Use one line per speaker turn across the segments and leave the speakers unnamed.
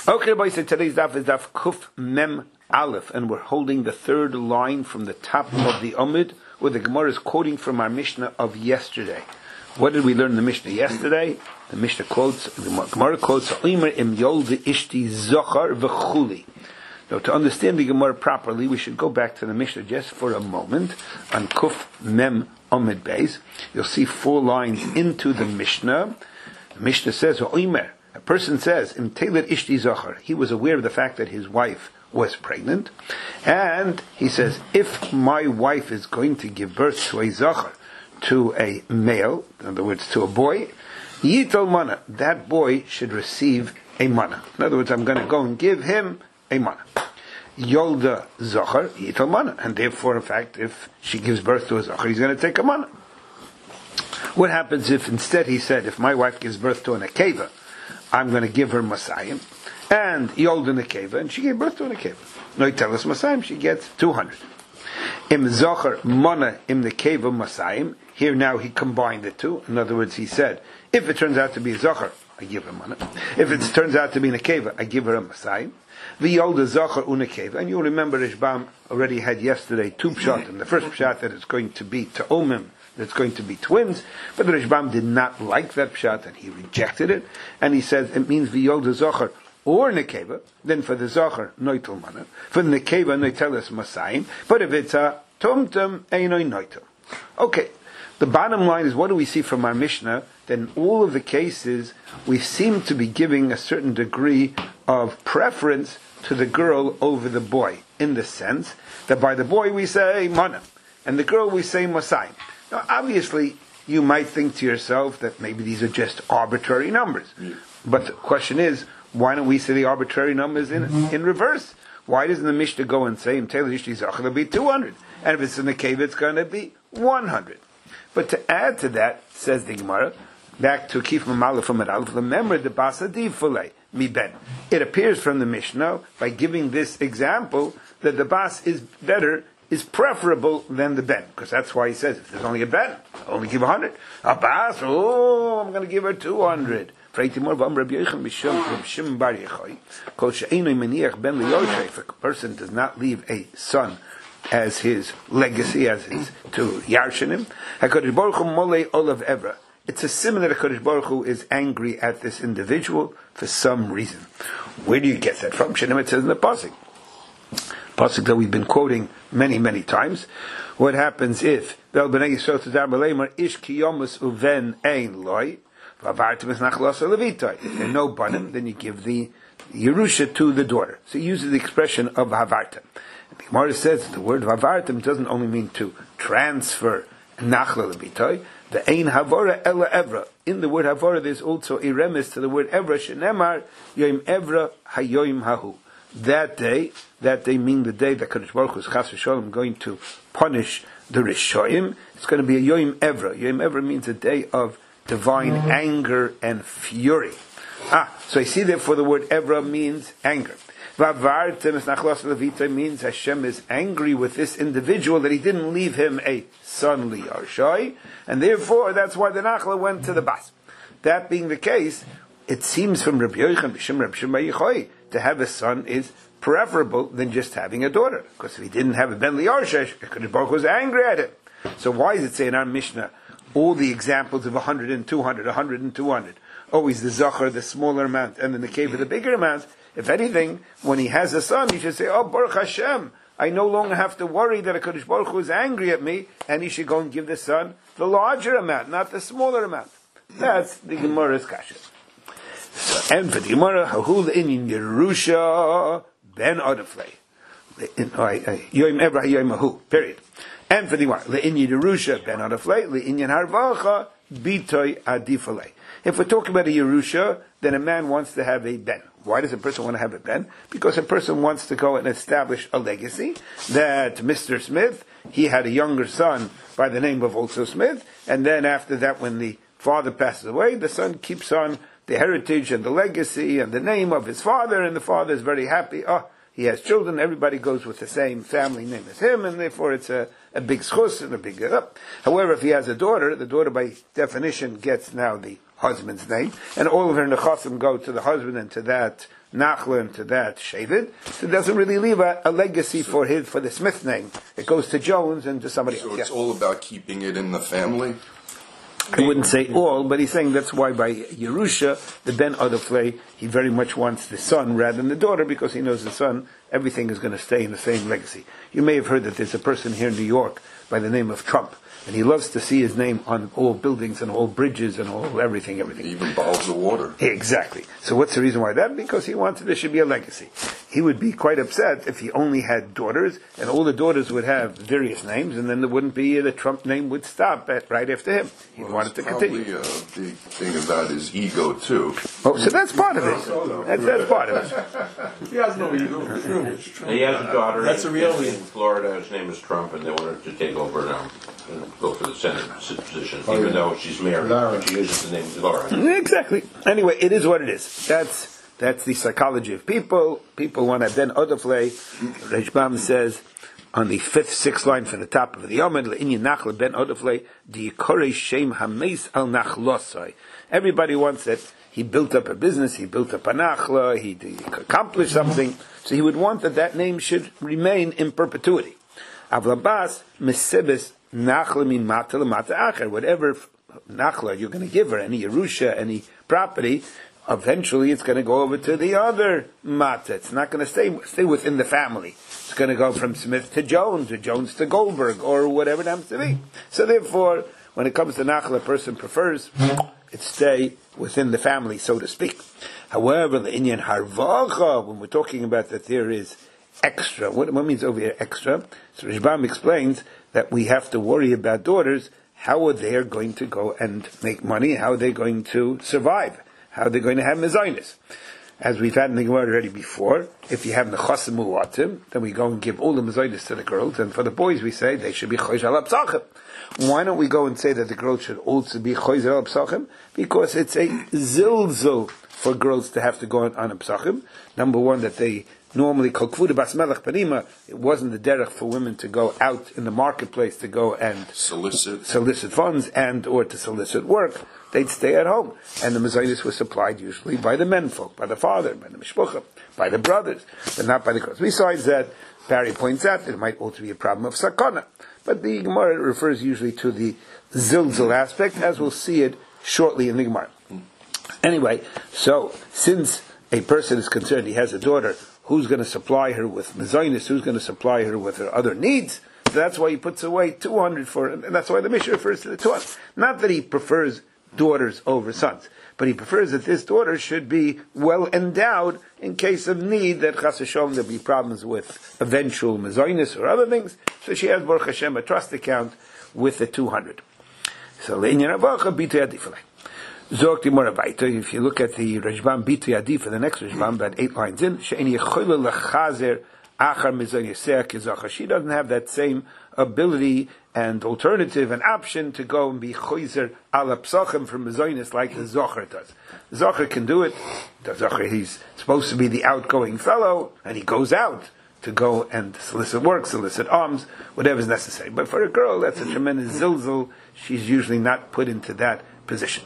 Okay, everybody, so today's daf is daf Kuf Mem Aleph, and we're holding the third line from the top of the Amud, where the Gemara is quoting from our Mishnah of yesterday. What did we learn in the Mishnah yesterday? The Mishnah quotes, the Gemara quotes, Omer im yol ishti zochar v'chuli. Now, to understand the Gemara properly, we should go back to the Mishnah just for a moment on Kuf Mem Amud Beis. You'll see 4 lines into the Mishnah. The Mishnah says, Omer. A person says, "Im teilet ishti zachar." He was aware of the fact that his wife was pregnant, and he says, "If my wife is going to give birth to a zachar, to a male, in other words, to a boy, yital mana, that boy should receive a mana. In other words, I'm going to go and give him a mana. Yolda zachar yital mana, and therefore, in fact, if she gives birth to a zachar, he's going to take a mana. What happens if instead he said, if my wife gives birth to an akeva, I'm going to give her Masayim, and Yolda Nekeva, and she gave birth to a Nekeva. No, you tell us Masayim, she gets 200. Im Zochar Mana Im Nekeva Masayim. Here now he combined the two. In other words, he said, if it turns out to be a Zochar, I give her Mana. If it turns out to be Nekeva, I give her a Masayim. The Yolda Zochar Unekeva. And you'll remember Rishbam already had yesterday 2 pshat. And the first pshat that it's going to be Ta'omim, that's going to be twins, but the Rishbam did not like that pshat and he rejected it, and he says it means v'yolda zochar or nekeva. Then for the zochar noitel mana, for the nekeva noiteles masayim. But if it's a tumtum einoi noitel. Okay, the bottom line is, what do we see from our Mishnah? Then all of the cases we seem to be giving a certain degree of preference to the girl over the boy, in the sense that by the boy we say mana, and the girl we say masayim. Now, obviously, you might think to yourself that maybe these are just arbitrary numbers. But the question is, why don't we say the arbitrary numbers in reverse? Why doesn't the Mishnah go and say, it'll be 200? And if it's in the cave, it's going to be 100. But to add to that, says the Gemara, back to Kif Mamala from Adal, remember the Basa Divfule, mi ben. It appears from the Mishnah, by giving this example, that the Bas is better, is preferable than the ben, because that's why he says, if there's only a ben, I'll only give 100. A bas, I'm going to give her 200. If a person does not leave a son as his legacy, as his to Yarshanim, HaKadosh Baruch Hu molei olav evra. It's a similar that HaKadosh Baruch Hu is angry at this individual for some reason. Where do you get that from? Shinem, it says in the pasuk. Pasuk that we've been quoting many, many times. What happens if Vel Bnei Yisrael to Dar Baleimar Ish Kiyomus Uven Ein Loi Vavartim Es Nachlas Levitai. If there are no banim, then you give the Yerusha to the daughter. So he uses the expression of Vavartim. The Gemara says the word Vavartim doesn't only mean to transfer Nachla Levitai. The Ein Havara Ela Evra. In the word Havara, there's also a remes to the word Evra. Shenemar Yoim Evra Hayoim Hahu. That day mean the day that Kadosh Baruch Hu is Chas v'Sholem going to punish the Rishoyim. It's going to be a Yoim Evra. Yoim Evra means a day of divine anger and fury. So I see therefore the word Evra means anger. Vavartem es nachlas levita means Hashem is angry with this individual that he didn't leave him a son liyarshai, and therefore that's why the Nachla went to the Bas. That being the case, it seems from Rabbi Yochanan b'shem Rabbi Shimon Yochai to have a son is preferable than just having a daughter. Because if he didn't have a ben liyarshai, Kadosh Baruch Hu was angry at it. So why does it say in our Mishnah all the examples of 100 and 200, 100 and 200? Always the Zachar, the smaller amount, and then the Nekeva, the bigger amount. If anything, when he has a son, he should say, oh, Baruch Hashem, I no longer have to worry that a Kadosh Baruch Hu is angry at me, and he should go and give the son the larger amount, not the smaller amount. That's the Gemara's kasha. So, and for the Gemara, Hahul in Yerusha ben Odaflei. Yoim Evra Yoim Ahu. Period. And for the Gemara, Le'in Yerusha ben Odaflei, Le'in Harvacha bitoy adifalei. If we're talking about a Yerusha, then a man wants to have a ben. Why does a person want to have a ben? Because a person wants to go and establish a legacy that Mr. Smith, he had a younger son by the name of also Smith, and then after that, when the father passes away, the son keeps on the heritage and the legacy and the name of his father, and the father is very happy. He has children, everybody goes with the same family name as him, and therefore it's a big schus and a big up. However, if he has a daughter, the daughter by definition gets now the husband's name, and all of her nechasim go to the husband and to that Nachla into that Shevet, so it doesn't really leave a legacy for the Smith name. It goes to Jones and to somebody else.
So it's all about keeping it in the family?
I wouldn't say all, but he's saying that's why by Yerusha, the Ben Odofle, he very much wants the son rather than the daughter, because he knows the son, everything is going to stay in the same legacy. You may have heard that there's a person here in New York by the name of Trump, and he loves to see his name on all buildings and all bridges and all everything.
He even bottles of water.
Exactly. So what's the reason why that? Because he wanted there should be a legacy. He would be quite upset if he only had daughters, and all the daughters would have various names, and then there wouldn't be, the Trump name would stop right after him. He wanted to continue.
Probably a big thing about his ego, too.
Oh, so that's part of it. That's part of it.
He has no ego.
He has a daughter.
That's a reality.
In Florida. His name is Trump, and they want her to take over now and go for the Senate position, even though she's married. But she uses the name Laura.
Exactly. Anyway, it is what it is. That's the psychology of people. People want to then Odofle. Rejbam says on the 5th, 6th line from the top of the Yomad, Le'inyan Nachla ben Odofle, di Yikorei Shem Hameis al Nachlosai. Everybody wants that. He built up a business, he built up a Nachla, he accomplished something, so he would want that name should remain in perpetuity. Avlabas Mesebes Nachla min Mata L'Mata Acher. Whatever Nachla you're going to give her, any Yerusha, any property, eventually it's going to go over to the other Mata. It's not going to stay within the family. It's going to go from Smith to Jones to Goldberg, or whatever it happens to be. So therefore, when it comes to Nachla, a person prefers it stay within the family, so to speak. However, the Inyan Harvacha, when we're talking about that there is extra, what means over here extra? So Rishbam explains that we have to worry about daughters, how are they going to go and make money, how are they going to survive, how are they going to have mezainis. As we've had in the Gemara already before, if you have nechasim mu'atim, then we go and give all the mezainis to the girls, and for the boys we say they should be choiz al psachim. Why don't we go and say that the girls should also be choiz al psachim? Because it's a zilzul for girls to have to go on a psachim. Number one, that they normally kol kvuda bas melech panima, it wasn't the derech for women to go out in the marketplace to go and solicit funds and or to solicit work. They'd stay at home, and the mezainis were supplied usually by the menfolk, by the father, by the mishpucha, by the brothers, but not by the girls. Besides that, Barry points out that it might also be a problem of sakana, but the Gemara refers usually to the zilzal aspect, as we'll see it shortly in the Gemara. Anyway, so since a person is concerned he has a daughter, who's going to supply her with mezainis, who's going to supply her with her other needs, so that's why he puts away 200 for it, and that's why the Mishnah refers to the 200. Not that he prefers daughters over sons, but he prefers that this daughter should be well endowed in case of need, that chas v'shalom there'll be problems with eventual mezainis or other things, so she has Baruch Hashem a trust account with the 200. So le'inyan avacha bitui adifalei. Zog Timor Abaita, if you look at the Rajbam Bitui Adif, the next Rajbam, about 8 lines in, She'eni Yechoyle Lechazer Achar Mizon Yiseh Kizacha. She doesn't have that same ability and alternative and option to go and be Choyzer Ala Psachim from Mizonis like the Zocher does. The Zocher can do it. The Zocher, he's supposed to be the outgoing fellow, and he goes out to go and solicit work, solicit alms, whatever is necessary. But for a girl, that's a tremendous zilzul. She's usually not put into that position.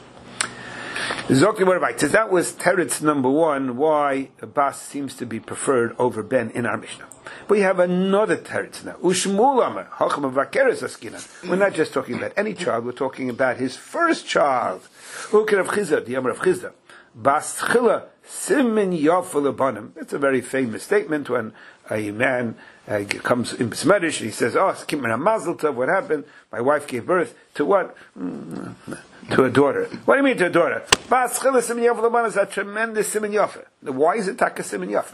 So that was teretz number 1, why Bas seems to be preferred over Ben in our Mishnah. But we have another teretz now. Ushmul Amar, Hacham Avakeres Askinan. We're not just talking about any child, we're talking about his first child. Ukir of Chizda, the Amar of Chizda. Bas Tchila Simin Yafel Abanim. It's a very famous statement when a man comes in Besmerish and he says, oh, Kimmer Mazel Tov, what happened? My wife gave birth to what? To a daughter. What do you mean to a daughter? Bas Chila Simin Yafel Abanim is a tremendous Simin Yafel. Why is it Taka Simin Yafel?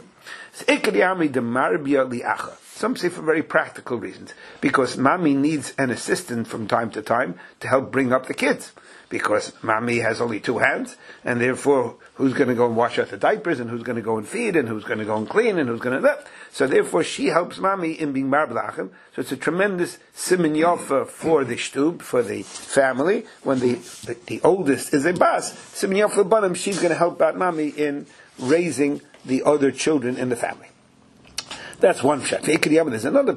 Some say for very practical reasons. Because Mami needs an assistant from time to time to help bring up the kids. Because Mami has only 2 hands, and therefore, who's going to go and wash out the diapers, and who's going to go and feed, and who's going to go and clean, and who's going to... So therefore, she helps Mami in being marblachem. So it's a tremendous simin yofa for the shtub, for the family. When the oldest is a bas, simin yofa banim, she's going to help out Mami in raising the other children in the family. That's one pshat. There's another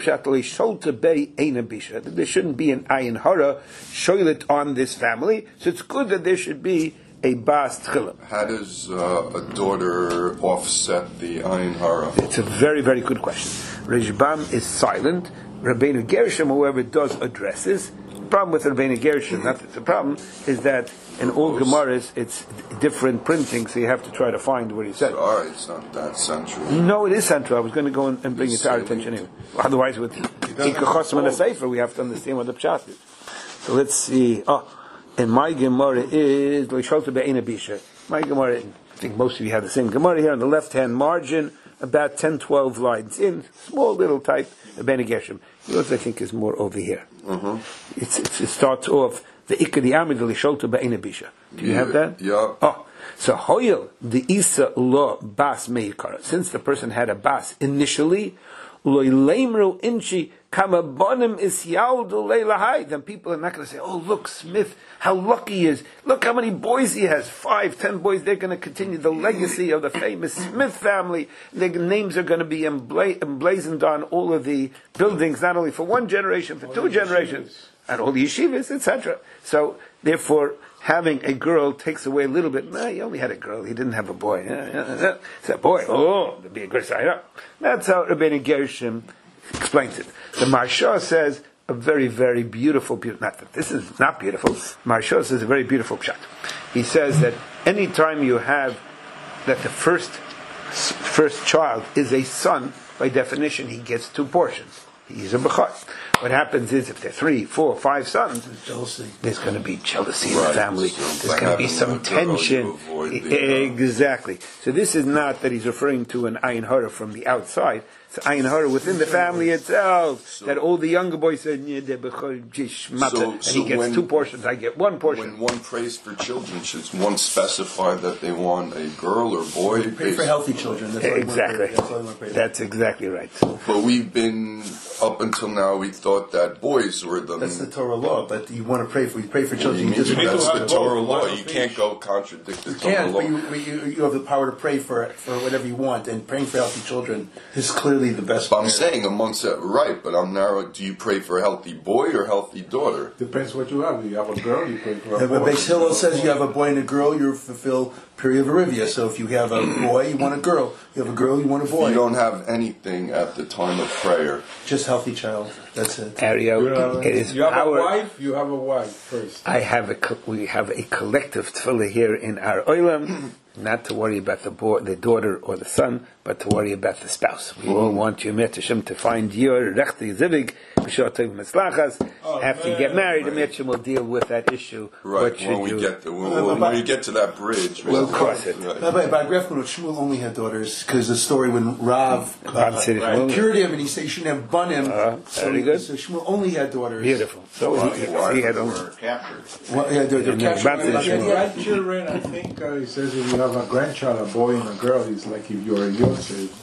pshat. There shouldn't be an ayin hara shoylet on this family. So it's good that there should be a bas tchila.
How does a daughter offset the ayin hara?
It's a very, very good question. Rishbam is silent. Rabbeinu Gershom, however, does addresses. The problem with Rabbeinu Gershom, not that the problem, is that in all Gemaras it's different printing, so you have to try to find where he said.
All right, it's not that central.
No, it is central. I was going to go and bring it to our attention anyway. Otherwise, with Ikachosim and a Sefer, we have to understand what the pshat is. So let's see. And my Gemara is Leisholta Be'ena Bisha. My Gemara, I think most of you have the same Gemara here on the left-hand margin, about 10-12 lines in, small little type, Rabbeinu Gershom. Yours, I think, is more over here. It starts off, the Ikadi Amid Leisholta Be'ena Bisha. Do you have that?
Yeah.
So Hoyel, the Isa Lo Bas Meikara, since the person had a Bas initially, Loilemru Inchi, Kamabonim is Yaldu Leilahai. Then people are not going to say, oh, look, Smith, how lucky he is. Look how many boys he has. 5, 10 boys. They're going to continue the legacy of the famous Smith family. Their names are going to be emblazoned on all of the buildings, not only for one generation, for 2 generations, and all the yeshivas, etc. So, therefore, having a girl takes away a little bit. He only had a girl. He didn't have a boy. It's a boy. Oh, there'd be a good side up. That's how Rabbeinu Gershom explains it. The Maharsha says a very, very beautiful, not that this is not beautiful, Maharsha says a very beautiful pshat. He says that any time you have that the first child is a son, by definition he gets 2 portions. He's a bechor. What happens is if there are 3, 4, 5 sons, there's going to be jealousy in the family. There's going to be some tension. Exactly. So this is not that he's referring to an ayin hara from the outside. It's ayin hara within the family itself. That all the younger boys say, and he gets 2 portions. I get 1 portion.
When one prays for children, should one specify that they want a girl or boy?
Pray for healthy children. That's
exactly. That's exactly right.
But we've been up until now. We thought that boys were the.
That's the Torah law. But you want to pray for children.
That's the Torah law. You can't go contradict the Torah law.
But you have the power to pray for whatever you want, and praying for healthy children is clearly the best.
But I'm saying amongst that, right? But I'm narrowing. Do you pray for a healthy boy or healthy daughter?
Depends what you have. You have a girl, you pray for a boy.
But Beis Hillel says you have a boy and a girl, you fulfill period of Arivia. So if you have a boy, you want a girl. You have a girl, you want a boy.
You don't have anything at the time of prayer.
Just healthy child. That's it.
Ario, it is
you have
our
a wife. You have a wife first.
we have a collective tefillah here in our oilam, not to worry about the daughter or the son, but to worry about the spouse. We all want you, Met Hashem, to find your rechte zivig, b'shotay mitzlachas. After you get married, the Met Hashem will deal with that issue.
Right, when we get to that bridge,
we'll cross it.
Right. By Grefman, Shmuel only had daughters, because the story when Rav cured him, and he said you shouldn't have bun him.
Very good.
So Shmuel only had daughters.
Beautiful. So he had only
captured.
Well, yeah, they're captured.
Grandchildren, I think he says if you have a grandchild, a boy and a girl, it's like if you're a Yosef.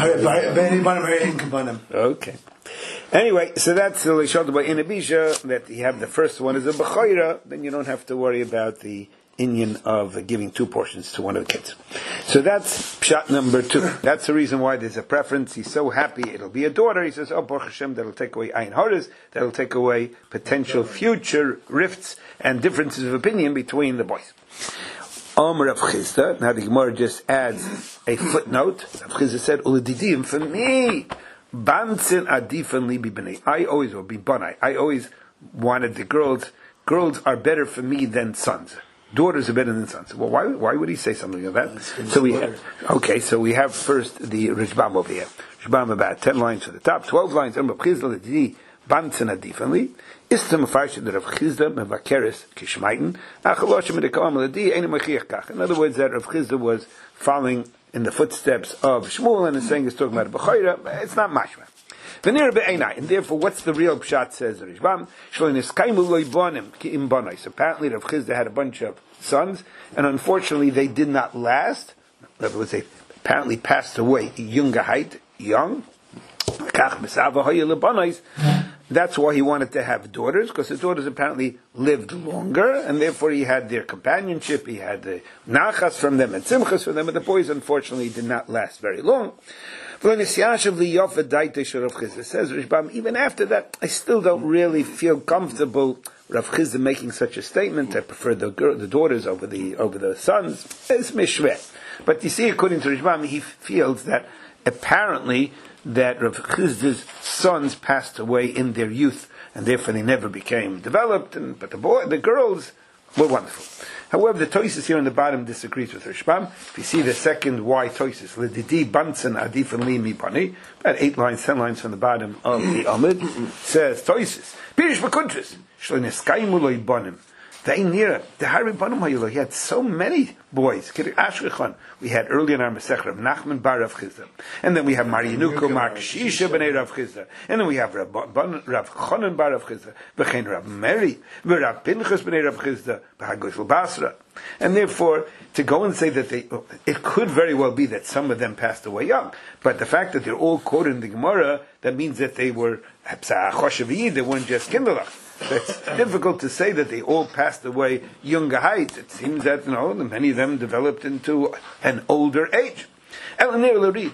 Okay. Anyway, so that's the Leisholta by Inabisha, that you have the first one is a Bechayra, then you don't have to worry about the Inyan of giving 2 portions to one of the kids. So that's pshat number 2. That's the reason why there's a preference. He's so happy it'll be a daughter. He says, oh, Baruch Hashem, that'll take away ayin haras, that'll take away potential future rifts and differences of opinion between the boys. Rav Chisda, now the Gemara just adds a footnote. Rav Chisda said, Uladidim, for me, Bansin Adifan Libi B'nai. I always wanted the girls. Girls are better for me than sons. Daughters are better than sons. Well, why would he say something like that? So we have first the Rishbam over here. Rishbam about 10 lines to the top, 12 lines. Rav Chisda Ladidi Bansin Adifan Istam Farshid Rav Chisda Mevakeres Kishmaiten Achaloshim Medekam Ladi Ein Machiach Kach. In other words, that Rav Chisda was following in the footsteps of Shmuel and is saying he's talking about Bechayra. It's not mashma. And therefore, what's the real pshat, says the Rishbam? So apparently Rav Chisda had a bunch of sons, and unfortunately they did not last. In other words, they apparently passed away young. that's why he wanted to have daughters, because the daughters apparently lived longer, and therefore he had their companionship, he had the nachas from them and simchas from them, and the boys unfortunately did not last very long. It says Rishbam, even after that, I still don't really feel comfortable Rav Chisda making such a statement. I prefer the daughters over the sons. It's mishveh. But you see, according to Rishbam, he feels that apparently that Rav Chisda's sons passed away in their youth, and therefore they never became developed. But the girls were wonderful. However, the Toises here on the bottom disagrees with Rishbam. If you see the second Y Toises, L'didi bantzen adifan li mi bani, about 8 lines, 10 lines from the bottom of the Amud, says Toises, Pirish b'kuntris, shlo neskaimu lo yibonim. He had so many boys. We had early in our Masech Rav Nachman bar Rav Chisda, and then we have Marianuko Mar Shisha b'nei Rav Chisda, and then we have Rav Chonon bar Rav Chisda, v'chein Rav Meri, v'Rav Pinchas b'nei Rav Chisda, v'Hagoshel Basra. And therefore, to go and say that it could very well be that some of them passed away young, but the fact that they're all quoted in the Gemara, that means that they were Choshev, they weren't just Kinderlach. It's difficult to say that they all passed away younger height. It seems that many of them developed into an older age. Right. Is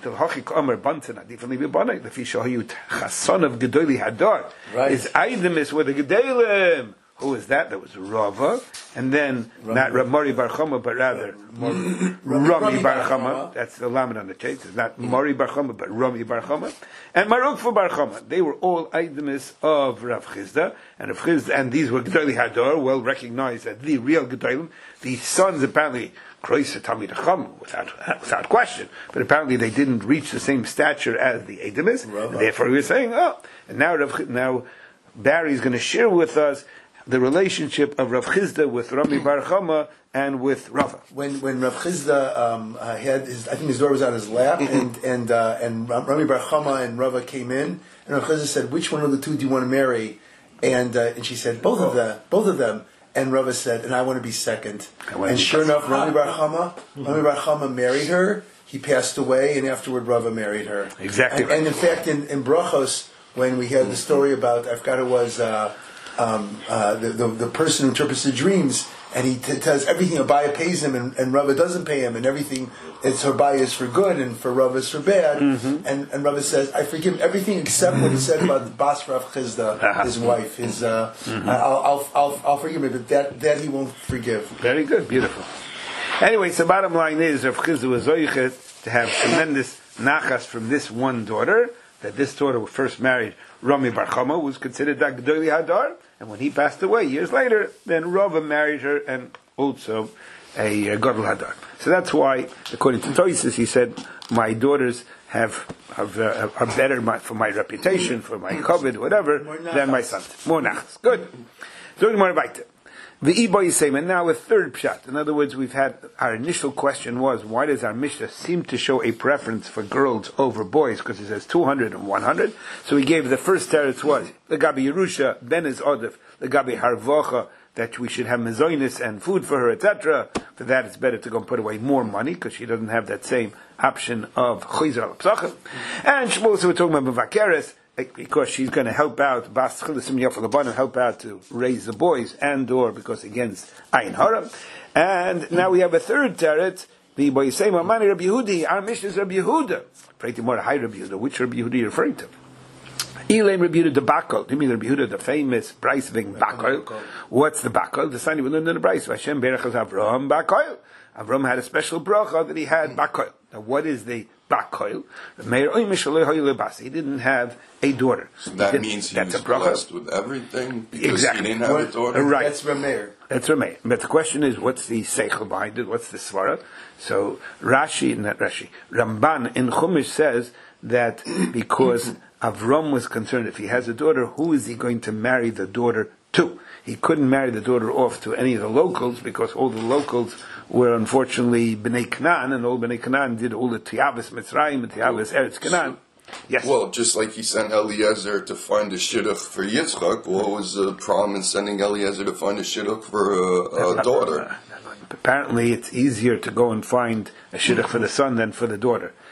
Aidemis with the Gedalim. Who is that? That was Rava, and then not Mori Bar Chama, but rather Rami Bar Chama. That's the lamed on the chase. It's not Mori Bar Chama, but Rami Bar Chama, and Marukfa Bar Chama. They were all Aidemis of Rav Chisda, and these were Gedolei Hador, well recognized as the real Gedolim. The sons apparently Kroisa Talmid Chacham, without question, but apparently they didn't reach the same stature as the Aidemis. Therefore, we were saying, and now Barry's going to share with us the relationship of Rav Chisda with Rami Bar Chama and with Rava.
When Rav Chisda had I think his door was on his lap, and Rami Bar Chama and Rava came in, and Rav Chisda said, "Which one of the two do you want to marry?" And she said, "Both of them." And Rava said, "And I want to be second." And sure enough, Rami Bar Chama married her. He passed away, and afterward Rava married her.
Exactly.
And in fact, in Brachos, when we had the story about, I forgot it was. The person who interprets the dreams, and he tells everything Abaya pays him, and Rava doesn't pay him, and everything Abaya is for good, and for Rava is for bad. Mm-hmm. And Rava says, "I forgive everything except what he said about the Bas Rav Chisda, his wife. I'll forgive him, but that he won't forgive."
Very good, beautiful. Anyway, so bottom line is, Rav Chisda was zoichet to have tremendous nachas from this one daughter. That this daughter was first married, Rami Bar Chama, was considered a Gedolei Hadar, and when he passed away years later, then Rava married her and also a Gadol Hadar. So that's why, according to Toises, he said, my daughters are better for my reputation, for my covet, whatever, than my sons. More nachas. Good. So more weiter. And now a third pshat. In other words, our initial question was, why does our Mishnah seem to show a preference for girls over boys? Because it says 200 and 100. So we gave the first teretz was, the Gabi Yerusha, Ben is Odef, the Gabi Harvocha, that we should have mezoinis and food for her, etc. For that, it's better to go and put away more money, because she doesn't have that same option of Chayzer al Psachim. And Shmuel, we're talking about Mevakeres, because she's going to help out, help out to raise the boys, and or because against Ayin Hara. And now we have a third teretz, the Boyisema Mani Rabbi Yehudi, our Mishnah is Rabbi Yehuda. Pray to more high Rabbi Yehuda. Which Rabbi Yehuda are you referring to? Elaim Rabbi Yehuda the Bakol. Do you mean Rabbi Yehuda, the famous Bryce thing Bakol? What's the Bakol? The sign we learned in the Bryce. Hashem Berachas Avraham Bakol. Avram had a special bracha that he had Bakol. Now what is the Bakol? He didn't have a daughter.
So that means he was blessed with everything because he didn't have a daughter?
Right.
That's Rameir.
But the question is, what's the seichel behind it? What's the svara? So Ramban in Chumash says that because Avram was concerned if he has a daughter, who is he going to marry the daughter to? He couldn't marry the daughter off to any of the locals because all the locals were unfortunately Bnei Canaan, and all Bnei Canaan did all the Tiavis Mitzrayim and Tiavis Eretz Canaan. Yes.
Well, just like he sent Eliezer to find a shidduch for Yitzchak, what was the problem in sending Eliezer to find a shidduch for a daughter?
Apparently, it's easier to go and find a shidduch for the son than for the daughter.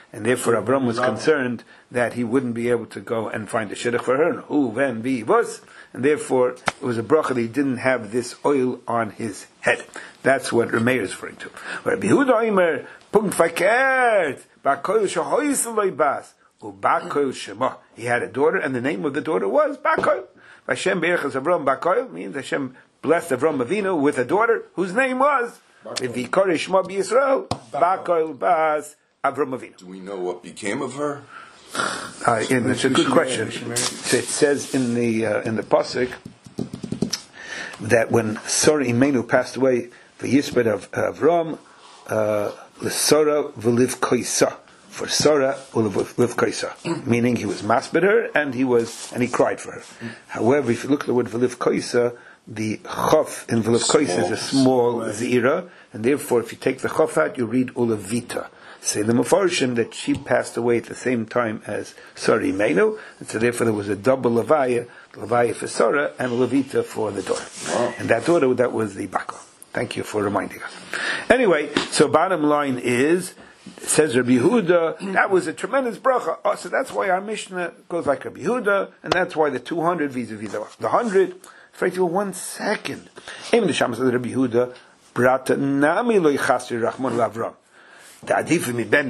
And therefore Avram was concerned that he wouldn't be able to go and find a shidduch for her. And therefore it was a bracha that he didn't have this oil on his head. That's what Rameir is referring to. Rabbi Yehuda Omer, punkt verkehrt, Bakoil shahoyis bas, ubakoil shema. He had a daughter, and the name of the daughter was Bakoil. Hashem berachas Avram Bakoil means Hashem blessed Avram Avinu with a daughter whose name was V'vikore Shema b'Yisrael Bakoil bas Avram Avinu.
Do we know what became of her?
It's a good question. So it says in the pasuk that when Sarah Imenu passed away, the Yisbet of Avram, L'Sara v'liv koisa, for Sarah v'liv koisa, meaning he was masped her and he cried for her. However, if you look at the word v'liv koisa, the chaf in v'liv koisa is a small zira, and therefore if you take the chaf out, you read ulavita. Say the Mefarshim that she passed away at the same time as Sarah Imenu, and so therefore there was a double levaya for Sarah and a levita for the daughter.
Wow.
And that daughter, that was the Bako. Thank you for reminding us. Anyway, so bottom line is, says Rabbi Yehuda, that was a tremendous bracha. Oh, so that's why our Mishnah goes like Rabbi Yehuda, and that's why the 200 vis-a-vis the 100. Afraid to 1 second. Im the Shams of Rabbi Yehuda, brata nami lo yichasri rachman lavram. All it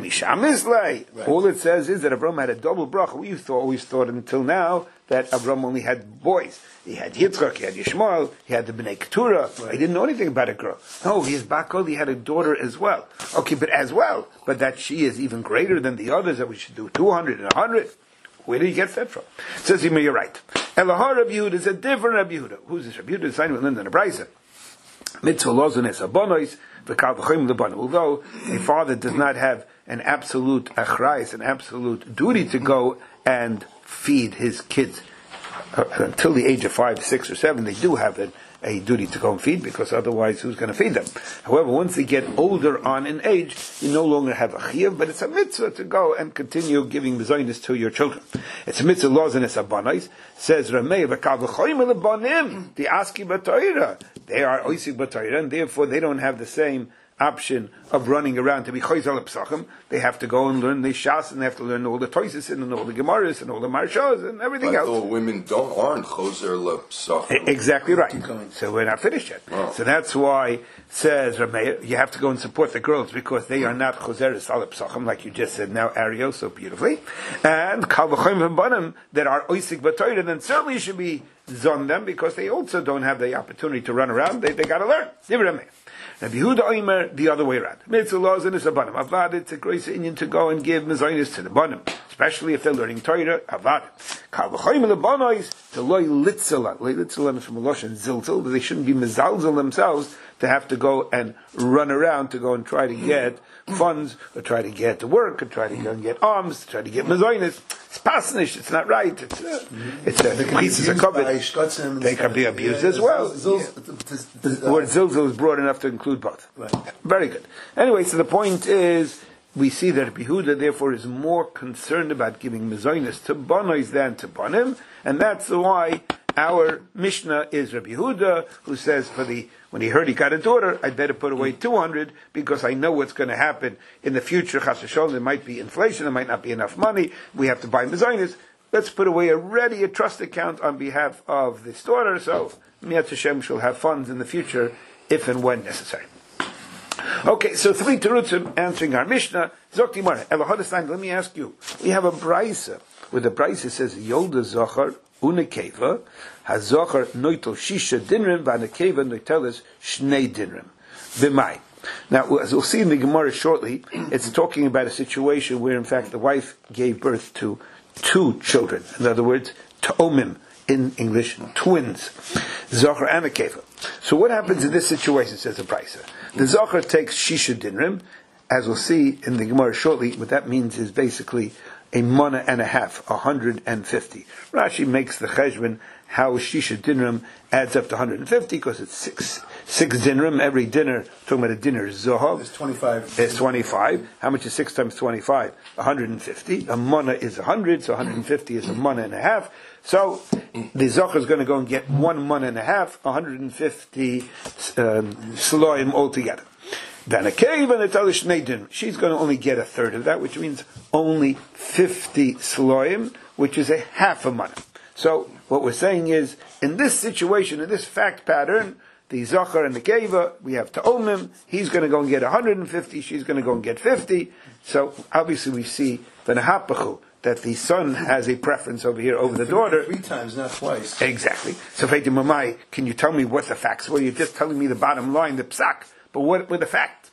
says is that Avram had a double bracha. We always thought until now that Avram only had boys. He had Yitzchak, he had Yishmael, he had the Bnei Keturah. Right. He didn't know anything about a girl. No, he is Bakol, he had a daughter as well. Okay, but that she is even greater than the others, that we should do 200 and 100. Where did he get that from? It says here, you're right. Elahar Rabbi Yehuda is a different Rabbi Yehuda. Who's this Rabbi Yehuda? The sign with Linda and a Brisa. Mitzvah lozunes abonois. Although a father does not have an absolute achrayis, an absolute duty to go and feed his kids until the age of 5, 6, or 7, they do have a duty to go and feed, because otherwise who's going to feed them? However, once they get older on in age, you no longer have a chiyuv, but it's a mitzvah to go and continue giving mezainis to your children. It's a mitzvah laws and it's abanais. Says Ramei v'kal v'choyim lebanim the aski b'toira. They are oisik b'toira, and therefore they don't have the same option of running around to be choyzal psachim. They have to go and learn the shas, and they have to learn all the toises and all the gemaras and all the marshas and everything else.
All women aren't chozer psachim.
Exactly right. So we're not finished yet. Wow. So that's why says Rameir, you have to go and support the girls because they are not chozer psachim, like you just said now, Ariel, so beautifully. And kal v'choyim v'banim that are oisik b'toira, then certainly you should be zon them because they also don't have the opportunity to run around. They got to learn. Rabbi Yehuda Omer, the other way around. Mitzvah laws and it's a banim. Avad, it's a great Indian to go and give mezainis to the banim, especially if they're learning Torah. Avad. Kal v'choyim lebanos to loy litzalan. Loy litzalan is from a losh and zilzal, but they shouldn't be mezalzel themselves to have to go and run around to go and try to get funds, or try to get to work, or try to go and get arms, try to get mezainis. It's pasnish. It's not right. It's a pieces of covet. They can be abused as well. The word zilzal is broad enough to include both. Right. Very good. Anyway, so the point is, we see that Rabbi Yehuda therefore is more concerned about giving mezainis to bonois than to bonim, and that's why our Mishnah is Rabbi Yehuda, who says when he heard he got a daughter, I'd better put away 200 because I know what's going to happen in the future. Chas v'sholom, there might be inflation, there might not be enough money. We have to buy mezainis. Let's put away a trust account on behalf of this daughter, so Miyat Hashem shall have funds in the future if and when necessary. Okay, so 3 terutzim answering our Mishnah. Zokti Mara, Elohadestein, let me ask you. We have a brisa where the brisa says Yolda Zochar Unekeva Hazochar Noitel Shisha Dinrim Vanekeva Noitelis Shnei Dinrim B'mai. Now, as we'll see in the Gemara shortly, it's talking about a situation where, in fact, the wife gave birth to 2 children. In other words, Ta'omim, in English, twins. Zochar and a Keva. So what happens in this situation, says the Brisa? The Zochar takes Shisha Dinrim, as we'll see in the Gemara shortly. What that means is basically a mana and a half, 150. Rashi makes the cheshbon how Shisha Dinrim adds up to 150 because it's six dinrim. Every dinner, talking about a dinner, zohar.
It's 25.
It's 25. How much is 6 times 25? 150. A mana is 100, so 150 is a mana and a half. So the zohar is going to go and get 1 mana and a half, 150 sloim altogether. Then a cave and it's other shnei. She's going to only get a third of that, which means only 50 sloim, which is a half a mana. So what we're saying is, in this situation, in this fact pattern, the Zachar and the Keva, we have Ta'omim, he's going to go and get 150, she's going to go and get 50. So obviously we see the Nahapachu, that the son has a preference over here over the daughter.
3 times, not twice.
Exactly. So Feitim Mamai, can you tell me what the facts? Well, you're just telling me the bottom line, the psak, but what were the facts?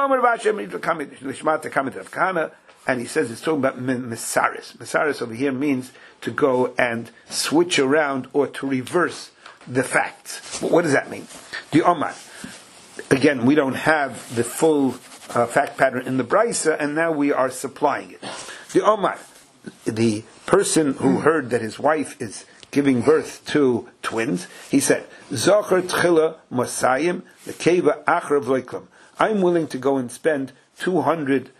And he says it's talking about Mesaris. Mesaris over here means to go and switch around or to reverse the facts. What does that mean? The Omar. Again, we don't have the full fact pattern in the Brisa, and now we are supplying it. The Omar, the person who heard that his wife is giving birth to twins, he said, Zachar tchila Mosayim, the Keva achrav loiklam. I'm willing to go and spend $200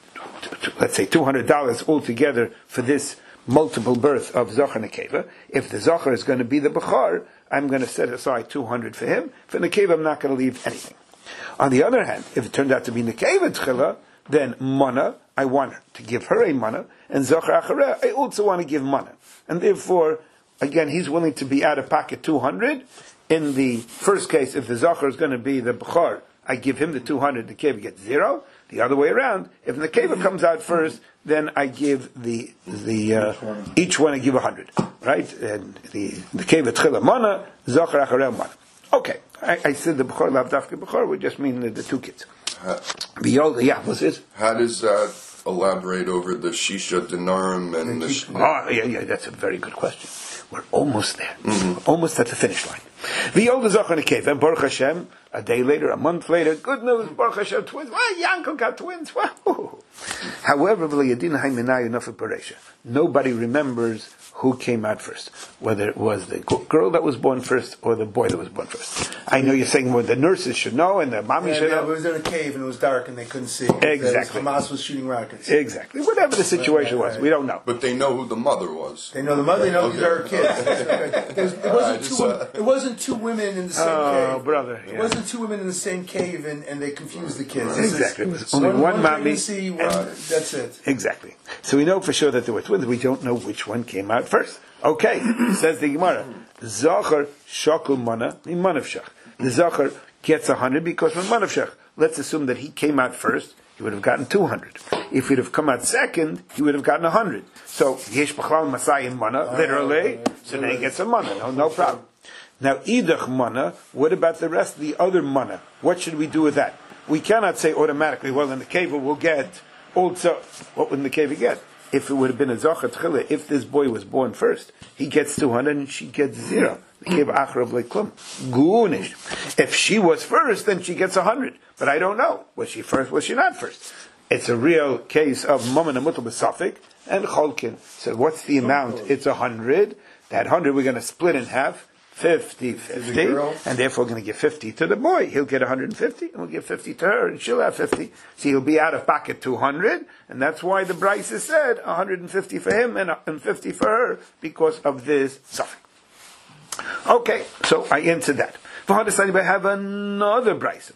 altogether for this multiple birth of Zachar Nekeva. If the Zachar is going to be the Bechar, I'm going to set aside $200 for him. For Nekeva, I'm not going to leave anything. On the other hand, if it turned out to be Nekeva Tchila, then Mana, I want to give her a Mana, and Zachar Achareh, I also want to give Mana. And therefore, again, he's willing to be out of pocket $200. In the first case, if the Zachar is going to be the Bechar, I give him the $200, the Nekeva gets 0. The other way around, if the Nekeva comes out first, then I give each one I give 100, right? And the Nekeva Tchila Mana, Zachar Achareh Mana. Okay, I said the Bechor Lav Dafke Bechor would just mean the 2 kids. What's this?
How does that elaborate over the Shisha Dinarim and the...
That's a very good question. We're almost there. We're almost at the finish line. The older Zachar Nekeva, and Baruch Hashem, a day later, a month later, good news, Baruch Hashem, twins. Wow, Yankel got twins. Wow. However, nobody remembers who came out first, whether it was the girl that was born first or the boy that was born first. I know you're saying the nurses should know and the mommy should know.
It was in a cave and it was dark and they couldn't see.
Exactly.
Hamas was shooting rockets.
Exactly. Whatever the situation was, we don't know.
But they know who the mother was.
They know the mother, they know these are her kids. It wasn't 2 women in the same cave.
Oh, brother. Yeah.
It wasn't 2 women in the same cave and they confused the kids.
Exactly. It was only one mommy.
That's it.
Exactly. So we know for sure that there were twins. We don't know which one came out first. Okay, says the Gemara, Zachar shakul mana minmanavshach. The Zachar gets 100 because from manavshach. Let's assume that he came out first, he would have gotten 200. If he'd have come out second, he would have gotten 100. So yesh b'chlal masayim mana, literally. So then he gets a mana. No problem. Now idach mana. What about the rest of the other mana? What should we do with that? We cannot say automatically. Well, in the Keva we'll get also. What would the Keva get? If it would have been a Zachar Tchila, if this boy was born first, he gets 200 and she gets 0. If she was first, then she gets 100. But I don't know. Was she first? Was she not first? It's a real case of Mammon Amutal B'Safik and Cholkin. So what's the amount? It's 100. That 100 we're going to split in half. 50-50, and therefore we're going to give 50 to the boy. He'll get 150, and we'll give 50 to her, and she'll have 50. So he'll be out of pocket 200, and that's why the Brisa said 150 for him and 50 for her, because of this suffix. Okay, so I answered that. I have another Brisa.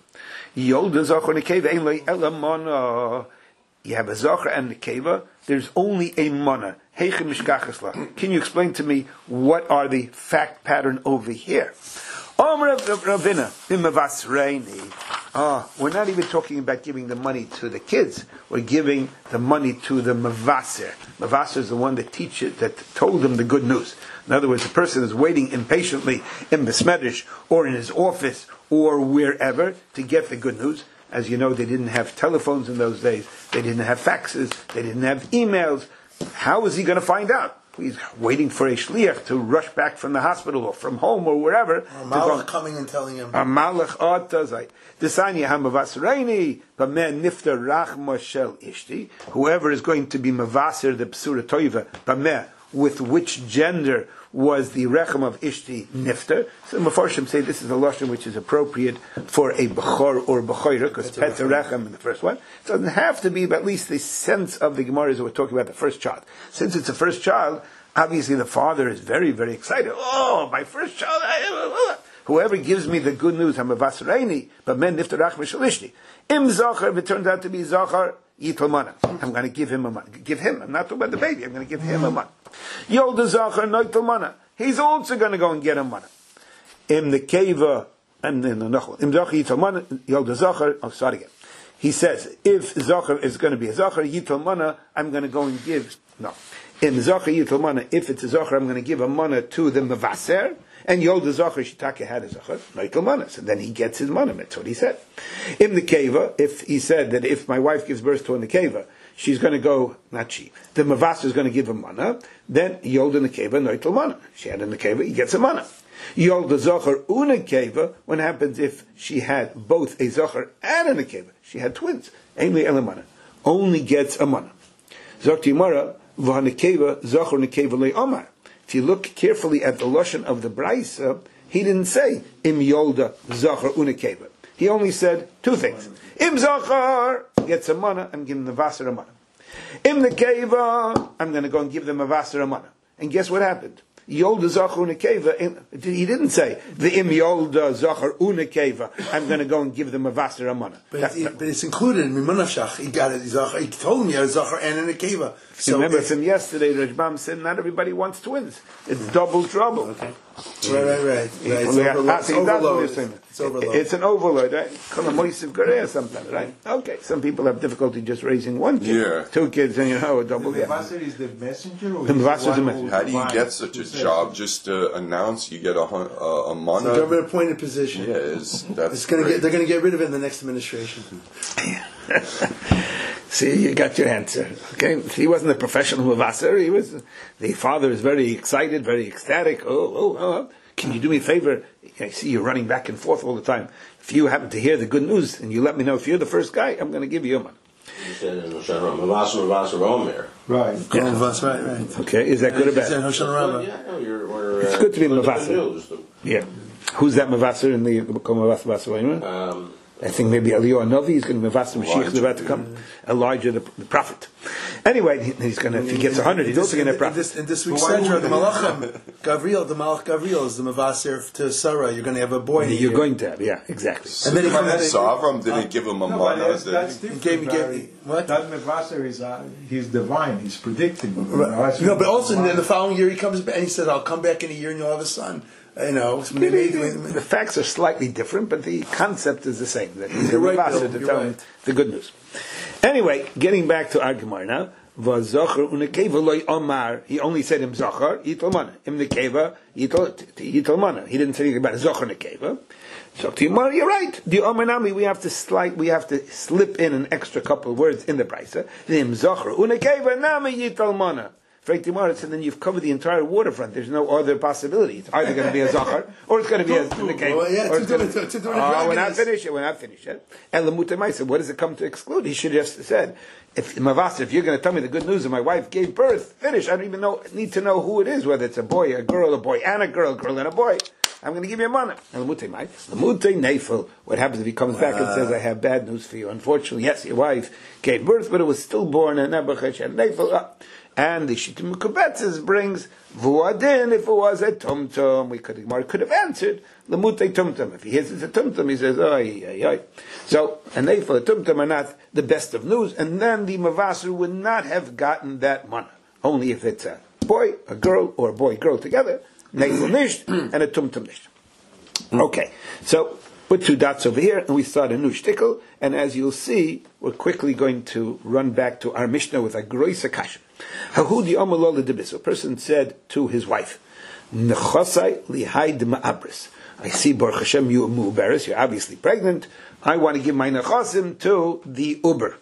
You have a Zachar and a Nekeva, there's only a Mana. Can you explain to me what are the fact pattern over here? We're not even talking about giving the money to the kids. We're giving the money to the Mavaser. Mavaser is the one that told them the good news. In other words, the person is waiting impatiently in Besmedish or in his office or wherever to get the good news. As you know, they didn't have telephones in those days. They didn't have faxes. They didn't have emails. How is he going to find out? He's waiting for a shliach to rush back from the hospital or from home or wherever.
A malach coming and telling him.
A malach otazai. Desani hamavasreini b'meh nifter rachma shel ishti. Whoever is going to be mavaser the psura toiva b'meh, with which gender was the rechem of Ishti nifter. So Mefarshim say this is a lashon which is appropriate for a bechor or bechoira, because petz rechem in the first one. So it doesn't have to be, but at least the sense of the Gemara is that we're talking about the first child. Since it's a first child, obviously the father is very, very excited. Oh, my first child! Whoever gives me the good news, hamavasreini, but men niftarach mishalishti. Im zachar, if it turns out to be zachar, yital mana. I'm going to give him a mana. Give him. I'm not talking about the baby. I'm going to give him a mana. Yolda zachar, noital mana. He's also going to go and get a mana. Im the keva, and then im zachar yital mana, yolda zachar. Oh, sorry again. He says, if zachar is going to be a zachar, yital mana, I'm going to go and give. No. In zachar yital mana, if it's a zachar, I'm going to give a mana to the mevaser. And Yolda Zachar Shitake had a Zachar, Noitel Mana. So then he gets his mana. That's what he said. In the Keva, if he said that if my wife gives birth to a Nekeva, she's going to go, not she, the Mavasa is going to give a mana, then Yolda Nekeva, Noitel Mana. She had a Nekeva, he gets a mana. Yolda Zachar Una Keva, what happens if she had both a Zachar and a Nekeva? She had twins. Ainli Elamana. Only gets a mana. Zakti Mara, Vahanekeva, Zachar Nekeva Le Omar. If you look carefully at the lashon of the Braisa, he didn't say Im Yolda Zachar Unekeva. He only said two things. Im Zachar gets a mana, I'm giving the Vaser a mana. Im Nekeva, I'm going to go and give them a Vaser a mana. And guess what happened? Yolda Zachar Unekeva, he didn't say the Im Yolda Zachar Unekeva, I'm going to go and give them a Vaser a mana.
But it's included in Mimunashach. He got it. He told him he had a Zachar and a Nekeva. So
remember from yesterday, Rajbam said not everybody wants twins. It's double trouble.
Okay. Right. It's overload.
It's an overload, right? Sometimes, right? Okay, some people have difficulty just raising one kid.
Yeah.
2 kids and a double.
The Mavasser is the messenger? Or
the Mavasser is the messenger.
How do you get such a job? Just to announce you get a mana?
It's a government appointed position.
Yeah,
they're going to get rid of it in the next administration.
See, you got your answer. Okay, he wasn't a professional Mavasser. He was. The father is very excited, very ecstatic. Oh! Can you do me a favor? I see you running back and forth all the time. If you happen to hear the good news and you let me know if you're the first guy, I'm going to give you a money.
You said in Hoshana Mavasser Omer.
Right.
Right.
Okay, is that good or bad?
Yeah, no,
It's good to be Mavasser. Yeah. Who's that Mavasser in the Mavasser? I think maybe Eliyahu Novi is going to be Mavasser Mashiach is about to come. Elijah the prophet. Anyway, he's going to, if he gets 100, he's also going to prophet.
In this week's Sedra, the Malach Gavriel is the Mavasser to Sarah. You're going to have a boy.
You're going to have, yeah, exactly.
And then so Avram didn't give him a mana.
That's different.
What?
That Mavasser is he's divine. He's predicting.
Right. No, but also in the following year he comes back and he says, "I'll come back in a year and you'll have a son."
The facts are slightly different, but the concept is the same. That he's a Mavasser to tell him the good news. Anyway, getting back to our Gemara now. He only said Im Zachar, Yital Mana. Im Nekeva, Yital Mana. He didn't say anything about Zachar Nekeva. So to Gemara, you're right. The Omanami, we have to slip in an extra couple of words in the Brisa. Im Zachar, Unekeva, Nami Yital Mana. Frank Gemara said, then you've covered the entire waterfront. There's no other possibility. It's either going to be a Zachar, or it's going to be a Nekeva. We're not finished yet. And Lamutay said, what does it come to exclude? He should have just said, if Mavasser, if you're going to tell me the good news that my wife gave birth, finish. I don't even need to know who it is, whether it's a boy and a girl and a girl and a boy. I'm going to give you a mana. And Lamutay Neifel. What happens if he comes back and says, I have bad news for you? Unfortunately, yes, your wife gave birth, but it was stillborn and Nebuchadnezzar and Neifel. And the Shittim Kubetzes brings Vuadin, if it was a Tumtum, Gemara could have answered Lamutay Tumtum. If he hears it's a Tumtum, he says, Oy. So, and they for a Tumtum are not the best of news, and then the Mavasser would not have gotten that mana. Only if it's a boy, a girl, or a boy-girl together, Neifel Nisht, and a Tumtum Nisht. Okay, so put 2 dots over here, and we start a new shtickle, and as you'll see, we're quickly going to run back to our Mishnah with a Groisa Kasha. A person said to his wife, Nechosai lihaid ma'abris. I see, Baruch Hashem, you mu'beres, you're obviously pregnant. I want to give my nechosim to the uber.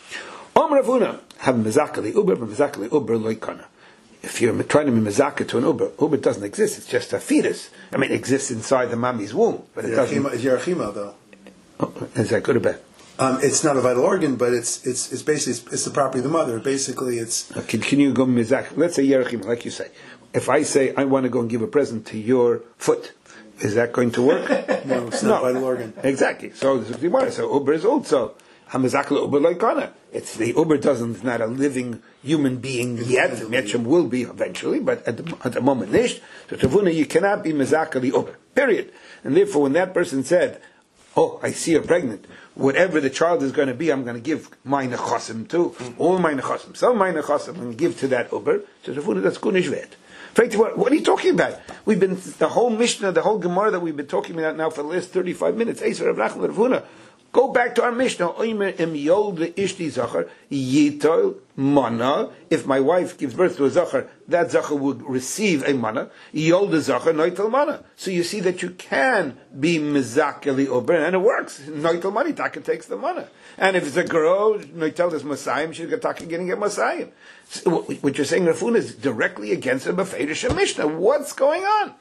Om Ravuna, have mezaka li uber, mezaka li uber loikana. If you're trying to be mezaka to an uber doesn't exist, it's just a fetus. I mean, it exists inside the mommy's womb, but it doesn't.
It's Yerachima, though.
Is that good or bad?
It's not a vital organ, but it's basically it's the property of the mother. Basically, it's.
Can you go mizak? Let's say Yerachim, like you say. If I say I want to go and give a present to your foot, is that going to work?
No, it's not a vital organ.
Exactly. So uber is also hamazak uber loikana. It's the uber it's not a living human being yet. Metchem will be eventually, but at the moment nicht. So tavuna, you cannot be mizak uber. Period. And therefore, when that person said, "Oh, I see you're pregnant. Whatever the child is going to be, I'm going to give my nechasim to. All my nechasim. Some my nechasim I'm going to give to that uber." So Rav Huna, that's kunishvet. What are you talking about? We've been, the whole Mishnah, the whole Gemara that we've been talking about now for the last 35 minutes. Eisar Rav Nachman Rav Huna. Go back to our Mishnah. If my wife gives birth to a zachar, that zachar would receive a mana. Yolda zachar noitel mana. So you see that you can be mizakeli ober, and it works. Noitel money, taka takes the mana. And if it's a girl, noitel is masayim, she's got taka getting a masayim. So what you're saying, Rav Huna, is directly against the Beferish Mishnah. What's going on?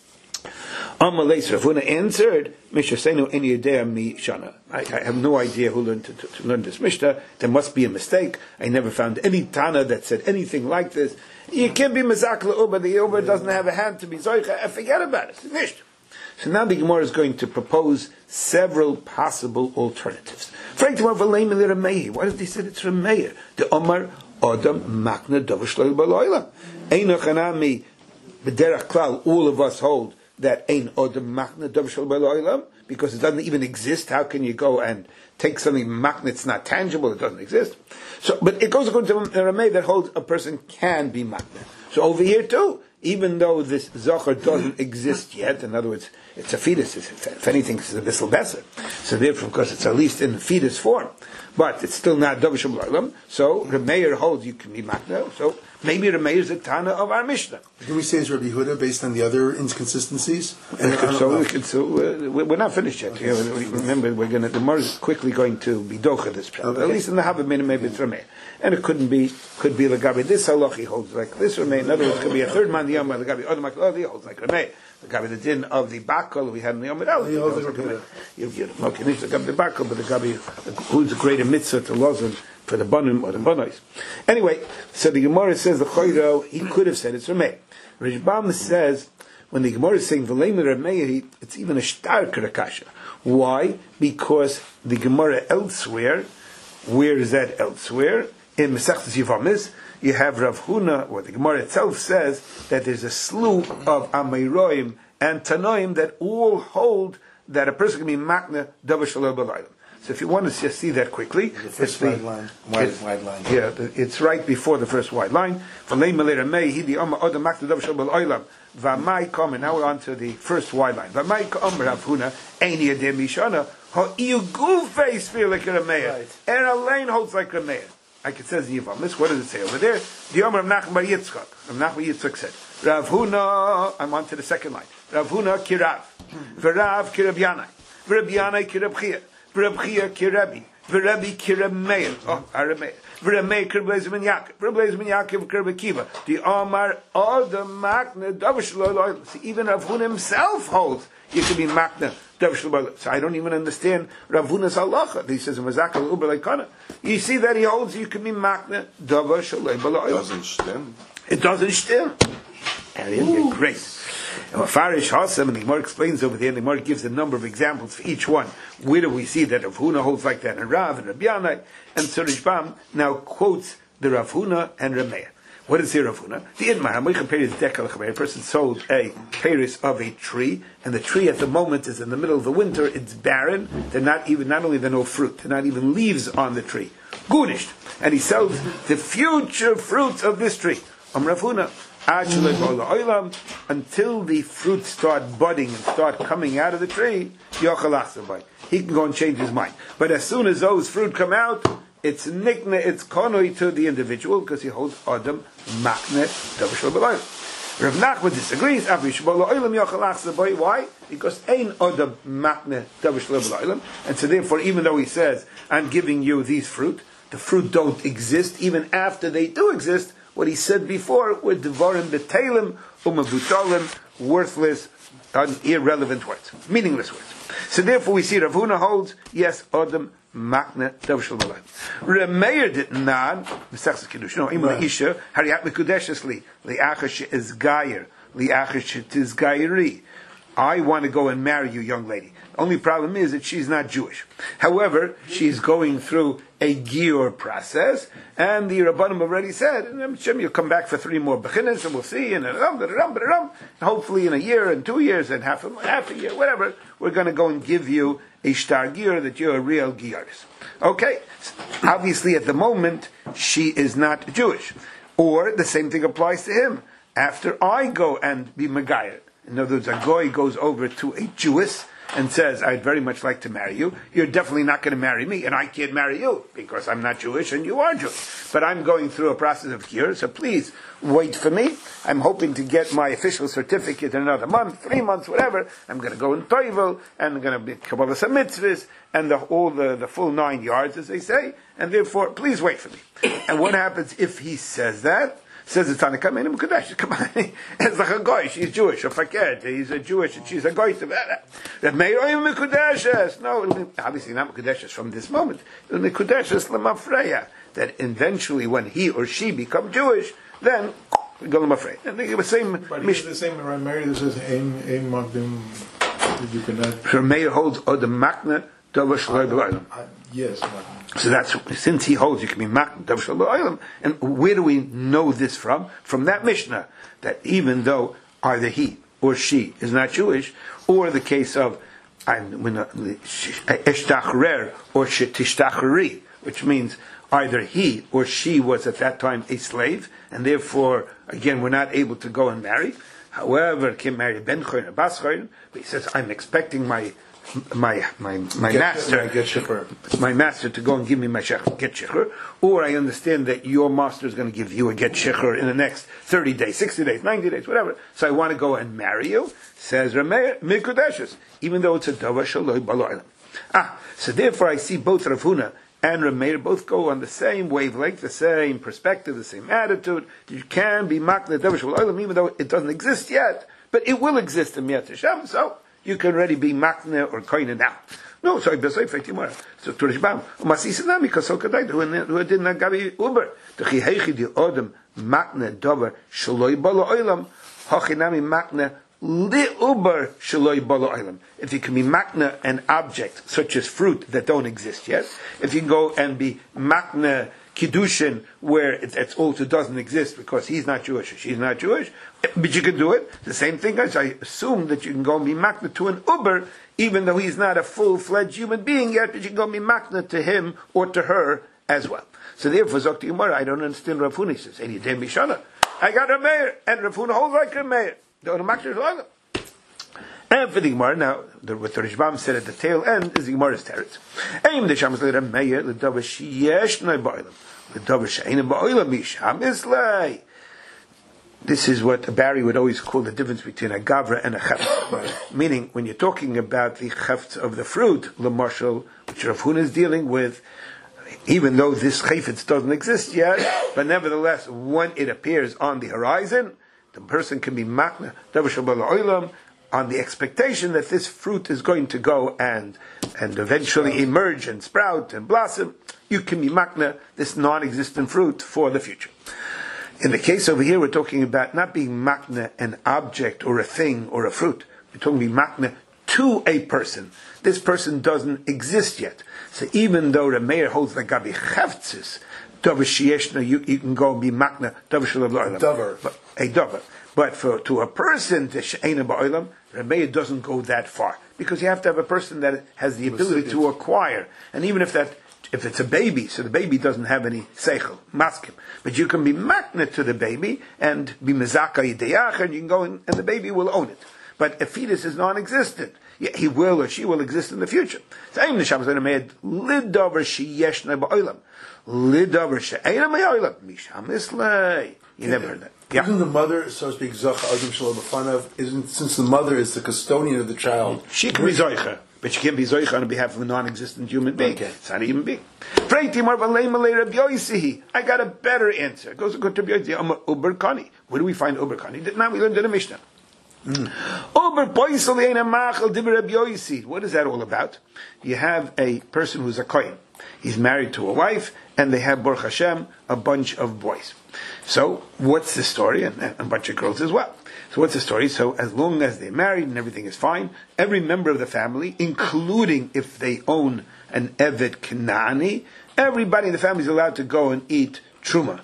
Amalei Rav Huna answered, Mishasenu eni yedea mi shana. I have no idea who learned to learn this Mishnah. There must be a mistake. I never found any Tana that said anything like this. You can't be mezak le'uba. The uba doesn't have a hand to be zoicha. Forget about it. Finished. So now the Gemara is going to propose several possible alternatives. Why did they say it's Rameir? The Omar Adam Makna Davashloil Baloila. Eino Chanami B'derach Klal. All of us hold that Ein Adam Makna Davashloil Baloila, because it doesn't even exist. How can you go and take something makna? It's not tangible. It doesn't exist. So, but it goes according to Rameir that holds a person can be makna. So over here too, even though this zachar doesn't exist yet, in other words, it's a fetus, if anything, it's a bissel besser. So therefore, of course, it's at least in fetus form. But it's still not Davashim La'ilam. So Rameir holds you can be makna. So maybe Rameir is a Tana of our Mishnah.
Can we say it's Rabbi Yehuda based on the other inconsistencies?
We're not finished yet. Remember, the Gemara is quickly going to be docha this problem. Okay. At least in the Habib Minna, maybe it's Rameir. And it could be Lagabi. This halachi holds like this Rameir. In other words, it could be a third man, the Yom, Lagabi, Odom HaKlali holds like Rameir. Lagabi, the din of the Bakal we had in the Yom Adal. Okay, not the Bakal, but the Gabi, who's a greater mitzvah to Lozan for the Banim or the Banais. Anyway, so the Gemara says the Choyro, he could have said it's Rameir. Rishbam says, when the Gemara is saying V'leim Rameir, it's even a starker akasha. Why? Because the Gemara elsewhere, where is that elsewhere? In Masechtas Yevamis, you have Rav Huna, or the Gemara itself says that there's a slew of Ameiroim and Tanoim that all hold that a person can be makna davar shalom b'laylam. So if you want to just see that quickly,
the first wide line.
Yeah, it's right before the first wide line. Now we're on to the first wide line. And a lane holds like Rameir. Like it says in Yevamis. What does it say over there? The Omer of Nachman Bar Yitzchak. Rav Yitzchak said, Rav Huna, I'm on to the second line. Rav Huna kirav. V'Rav kirab Yanai. V'Rab Yanai kirab Chia. V'Rab Chia kirabi. V'Rabi kirab Meir. Oh, Arameir. V'Rameir kirab Lezer ben Yaakov. V'Rab Lezer ben Yaakov kirab Akiva. The Omar Adam Makna Davar Shelo Loyal. See, even Rav Huna himself holds you can be Makna. So I don't even understand Rav Huna's halacha. He says Mazakal Uber Leikana. You see that he holds you can be makna davar shalei b'lo'il.
It doesn't stem.
It doesn't stem. And great. And Farish Hasam, and the Gemara explains over there, and the Gemara gives a number of examples for each one. Where do we see that Rav Huna holds like that, and Rav and Rabbi Yanai, and Surishbam now quotes the Rav Huna and Rameir. What is here, Rav Huna? The a person sold a peris of a tree, and the tree at the moment is in the middle of the winter, it's barren, not only there are no fruit, there are not even leaves on the tree. Gunished. And he sells the future fruits of this tree. Rav Huna, until the fruits start budding and start coming out of the tree, he can go and change his mind. But as soon as those fruit come out, it's nikne, it's konoi to the individual, because he holds Adam Makne Davashal B'Layim. Rav Nachman disagrees. Why? Because Ein Adam Makne Davashal B'Layim, and so therefore, even though he says, I'm giving you these fruit, the fruit don't exist, even after they do exist, what he said before were Devarim B'Teilim, Umavutalim, worthless, irrelevant words, meaningless words. So therefore we see Rav Huna holds, yes, Adam Makna Davashal B'Layim. Rameir did not, Mesechus Kiddush, no, Imla Isha, Hariyat Mekudeshesli, Li'achash is Gayer, Li'achash is Gayeri. I want to go and marry you, young lady. The only problem is that she's not Jewish. However, she's going through a giur process, and the Rabbanim already said, Hashem, you'll come back for 3 more bechinas, and we'll see, and hopefully in a year, and 2 years, and half a year, whatever, we're going to go and give you a shtar giur, that you're a real giuris. Okay, obviously at the moment, she is not Jewish. Or the same thing applies to him. After I go and be Megayah, in other words, a goy goes over to a Jewess and says, I'd very much like to marry you. You're definitely not going to marry me, and I can't marry you, because I'm not Jewish and you are Jewish. But I'm going through a process of cure, so please wait for me. I'm hoping to get my official certificate in another month, 3 months, whatever. I'm going to go in Toivel, and I'm going to be Kabbalah mitzvahs, and all the full 9 yards, as they say, and therefore, please wait for me. And what happens if he says that? Says it's on the Kamenim Kudesh. Come on, it's like a goy. She's Jewish. Or fakir, he's a Jewish, and she's a goy. That may be Mekudeshes. No, it'll be, obviously not Mekudeshes from this moment. It'll be Mekudeshes Lamafreya. That eventually, when he or she become Jewish, then go Lamafreya. And they give the same.
But it's the same. Mary, this is aim magdim. You cannot.
Meir holds Odem Makna Dover Shloi B'Olam.
Yes.
So that's, since he holds you can be makna davar shel ba'olam. And where do we know this from? From that Mishnah, that even though either he or she is not Jewish, or the case of eshtachrer or tishtachri, which means either he or she was at that time a slave, and therefore, again, we're not able to go and marry. However, can marry ben chorin or bas chorin, but he says, I'm expecting my master to go and give me my get shechur, or I understand that your master is going to give you a get shechur in the next 30 days, 60 days, 90 days, whatever. So I want to go and marry you. Says Rameir Mikudeshes, even though it's a davar shaloi baloilam. So therefore I see both Rav Huna and Rameir both go on the same wavelength, the same perspective, the same attitude. You can be makna davar shaloi baloilam, even though it doesn't exist yet, but it will exist in Miyat Hashem. So you can already be makna or koine now. No, so b'sayf tomorrow. So to Rishbam, umasisa nami because so kadai who did not gabi uber to chihechi di odem makna dover shaloi balo olam hachinami makna li uber shaloi balo olam. If you can be makna an object such as fruit that don't exist yet, if you can go and be makna Kiddushin, where it also doesn't exist because he's not Jewish or she's not Jewish, but you can do it. The same thing as I assume that you can go and be makna to an Uber, even though he's not a full-fledged human being yet, but you can go and be makna to him or to her as well. So therefore, Zok Yomar, I don't understand Rav Huna. He says, Any day Mishana. I got a mayor, and Rav Huna holds like a mayor. Don't makna to and for the Gemara, now, what the Rishbam said at the tail end is the Gemara's teretz. Aim the Shamas le'ra meir l'davar sheyesh noi ba'olam l'davar she'eina ba'olam misham islay. This is what Barry would always call the difference between a gavra and a chefetz. Meaning, when you're talking about the chefetz of the fruit, l'marshal, which Rav Huna is dealing with, even though this chefetz doesn't exist yet, but nevertheless, when it appears on the horizon, the person can be makna davar shel ba'olam on the expectation that this fruit is going to go and eventually emerge and sprout and blossom. You can be makna this non-existent fruit for the future. In the case over here, we're talking about not being makna an object or a thing or a fruit. We're talking about makna to a person. This person doesn't exist yet. So even though the mayor holds the gabi chavtzis, davar sheyeshna, you can go and be makna davar shel ba'olam. A davar. But to a person, the she'ena ba'olam, Rameir doesn't go that far. Because you have to have a person that has the ability to acquire. And even if it's a baby, so the baby doesn't have any seichel, maskim. But you can be makna to the baby and be mezaka yideyach, and you can go and the baby will own it. But a fetus is non-existent. He will or she will exist in the future. Same the Shabbos Rameir, lidavar sheyeshna ba'olam. Lidavar she'ena ba'olam. Misham islay. You never heard that. Yeah.
Isn't the mother, so to speak, Zocha Adam Shalom B'fanav? Isn't, since the mother is the custodian of the child,
she can be Zoicha, but she can't be Zoicha on behalf of a non-existent human being. Okay. It's not a human being. I got a better answer. It goes to Rabbi Yosi, Uber Kani. Where do we find Uber Kani? Now we learned in the Mishnah. What is that all about? You have a person who's a kohen, He's married to a wife, and they have, Baruch Hashem, a bunch of boys. So, what's the story? And a bunch of girls as well. So what's the story? So as long as they're married and everything is fine, every member of the family, including if they own an Evet Kanani, everybody in the family is allowed to go and eat Truma.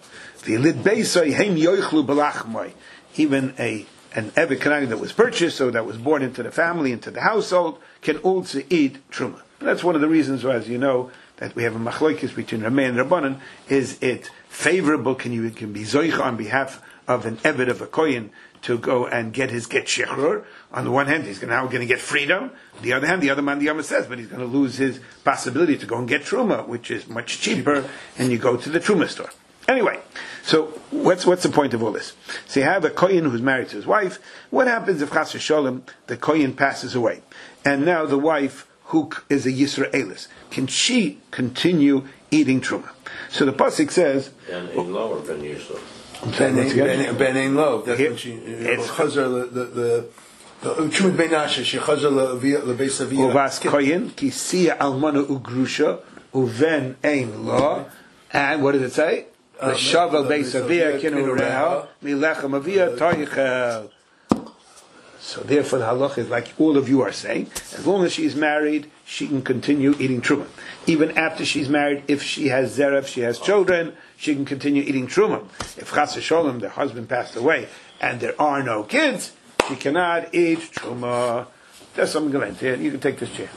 Even an Evet Kanani that was purchased, so that was born into the family, into the household, can also eat Truma. And that's one of the reasons why, as you know, that we have a machlokes between Rameh and Rabbanan. Is it favorable? Can be zoich on behalf of an Evet of a kohen to go and get his get shechrur? On the one hand, he's now going to get freedom. On the other hand, the other man, the Yama says, but he's going to lose his possibility to go and get truma, which is much cheaper, and you go to the truma store. Anyway, so what's the point of all this? So you have a kohen who's married to his wife. What happens if chas v'sholem the kohen passes away, and now the wife, who is a Yisraelis, can she continue eating truma? So the pasuk says,
Ben Ein Lo or Ben Yisrael?
Ben Ein Lo. That's when she chazar the Truma Ben Asher. She chazar lebeis avia.
Uvas kohen ki siya almana ugrusha uven ein lo. And what does it say? L'shavel beis avia kinu reha milechem avia toichel. So therefore the halach is like all of you are saying, as long as she's married, she can continue eating truma. Even after she's married, if she has zera, if she has children, she can continue eating truma. If chas v'sholem, the husband passed away, and there are no kids, she cannot eat truma. That's something going to you can take this chair.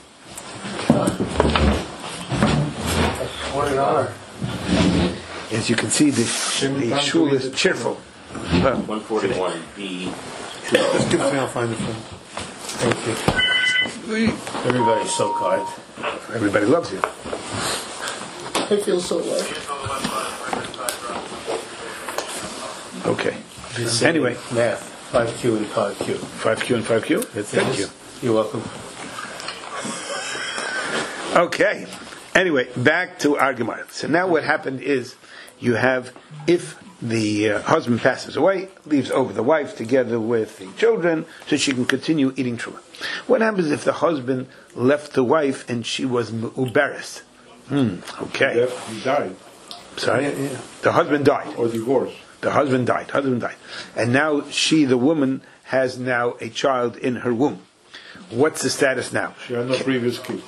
As you can see, the shul is cheerful.
141B.
Just give it to me, I'll find it for you. Thank you. Everybody's so kind.
Everybody loves you.
I feel so loved.
Okay. Anyway.
Math. 5Q and 5Q.
5Q and 5Q? Thank you.
You're welcome.
Okay. Anyway, back to our Gemara. So now what happened is, you have, if the husband passes away, leaves over the wife together with the children, so she can continue eating truma. What happens if the husband left the wife and she was uberis? Okay.
He died.
Sorry?
Yeah.
The husband died.
Or divorced.
The husband died. And now she, the woman, has now a child in her womb. What's the status now?
She had no previous kid.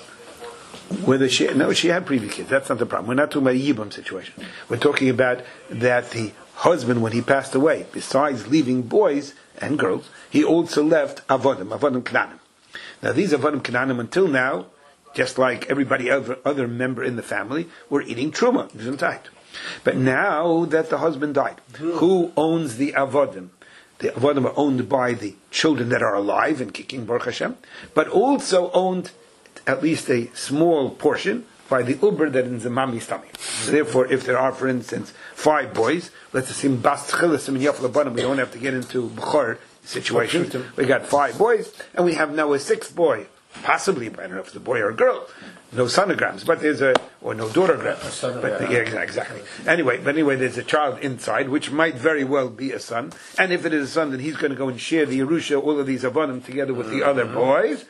She had previous kids. That's not the problem. We're not talking about a Yibam situation. We're talking about that the husband, when he passed away, besides leaving boys and girls, he also left Avodim Knanim. Now these Avodim Knanim, until now, just like everybody other member in the family, were eating Truma, Gesundheit. But now that the husband died, who owns the Avodim? The Avodim are owned by the children that are alive and kicking Baruch Hashem, but also owned at least a small portion by the uber that in the mami's tummy. So therefore, if there are, for instance, 5 boys, let's assume bas tchilas and yaf labanim, we don't have to get into Bukhar situation. We got 5 boys, and we have now a 6th boy, possibly, I don't know if it's a boy or a girl, no sonograms, but there's or no daughtergrams. Exactly. Anyway, there's a child inside, which might very well be a son, and if it is a son, then he's going to go and share the Yerusha, all of these Avanim together with the other boys.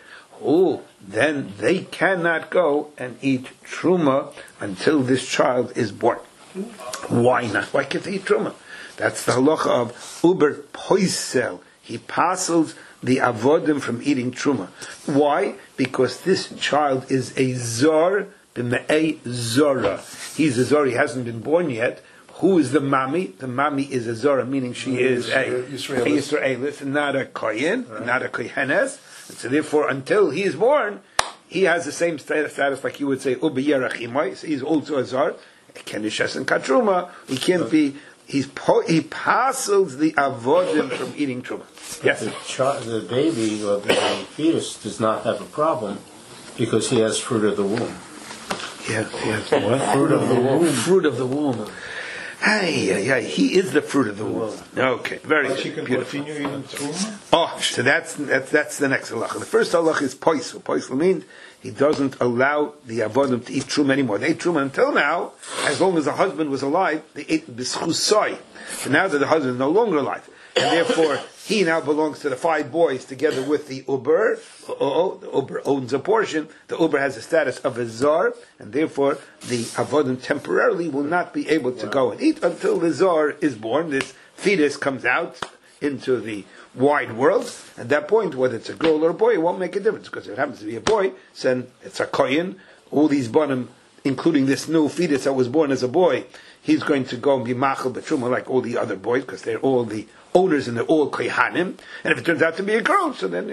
Then they cannot go and eat truma until this child is born. Why not? Why can't they eat truma? That's the halacha of uber poisel. He passes the avodim from eating truma. Why? Because this child is a zor b'me'ei zora. He's a zor. He hasn't been born yet. Who is the mami? The mami is a zora, meaning she is a Yisraelis, not a kohen, not a kohenes. So therefore, until he is born, he has the same status like you would say, Ubi Yerach Imai. So he's also a Zar. Kenishes and Katruma. He can't be, he passes the avodim from eating truma. Yes?
The baby or the fetus does not have a problem because he has fruit of the womb.
Yeah, he has what?
Fruit of the womb.
Fruit of the womb. Hey, he is the fruit of the womb. Okay, very good.
She can continue eating truma?
Oh, so that's the next halacha. The first halacha is poisel. Poisel means he doesn't allow the avodim to eat truma anymore. They ate truma until now, as long as the husband was alive, they ate b'schusai. So now that the husband is no longer alive, and therefore he now belongs to the 5 boys together with the Uber. The Uber owns a portion. The Uber has the status of a Zar, and therefore the Avodim temporarily will not be able to go and eat until the Zar is born. This fetus comes out into the wide world. At that point, whether it's a girl or a boy, it won't make a difference, because if it happens to be a boy, then it's a kohen. All these bonim, including this new fetus that was born as a boy, he's going to go and be machal betruma like all the other boys, because they're all the owners and they're all kohanim. And if it turns out to be a girl, so then, the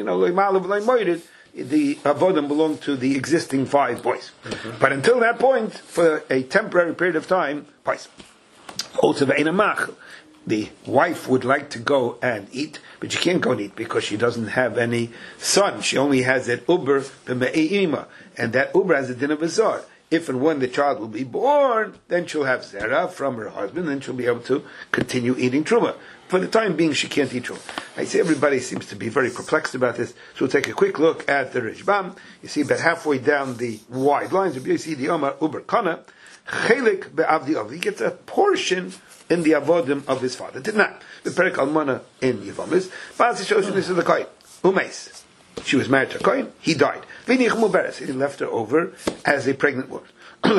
avodim belong to the existing 5 boys. Mm-hmm. But until that point, for a temporary period of time, also the wife would like to go and eat, but she can't go and eat because she doesn't have any son. She only has that uber b'me'ima, and that uber has a din of a zar. If and when the child will be born, then she'll have zera from her husband, and she'll be able to continue eating truma. For the time being, she can't eat truma. I see everybody seems to be very perplexed about this, so we'll take a quick look at the Rishbam. You see about halfway down the wide lines, you see the Omar uber kana, chelik be'avdi avdi. He gets a portion in the avodim of his father. Did not. The Perek Almana in Yevamis. Ba'az Shoshin, this is the kohen. Umeis. She was married to a kohen. He died. V'nich muberes. He left her over as a pregnant woman. The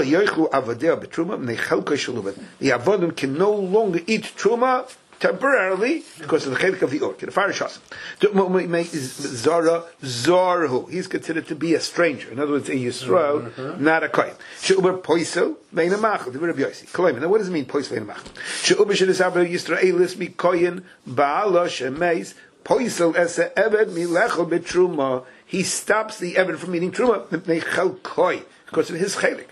avodim can no longer eat truma temporarily because of the chelik of the or. The farishas. Zara zarhu. He's considered to be a stranger. In other words, a Yisrael, not a kohen. She'uber poisel ve'ina machal. The Rabbi Yossi. Now, what does it mean poisel ve'ina machal? She'uber she'nisabra Yisraelis mi kohen ba'ala shemeis poisel ese eved milechel betruma. He stops the eved from eating truma mepnei koi because of his chelik.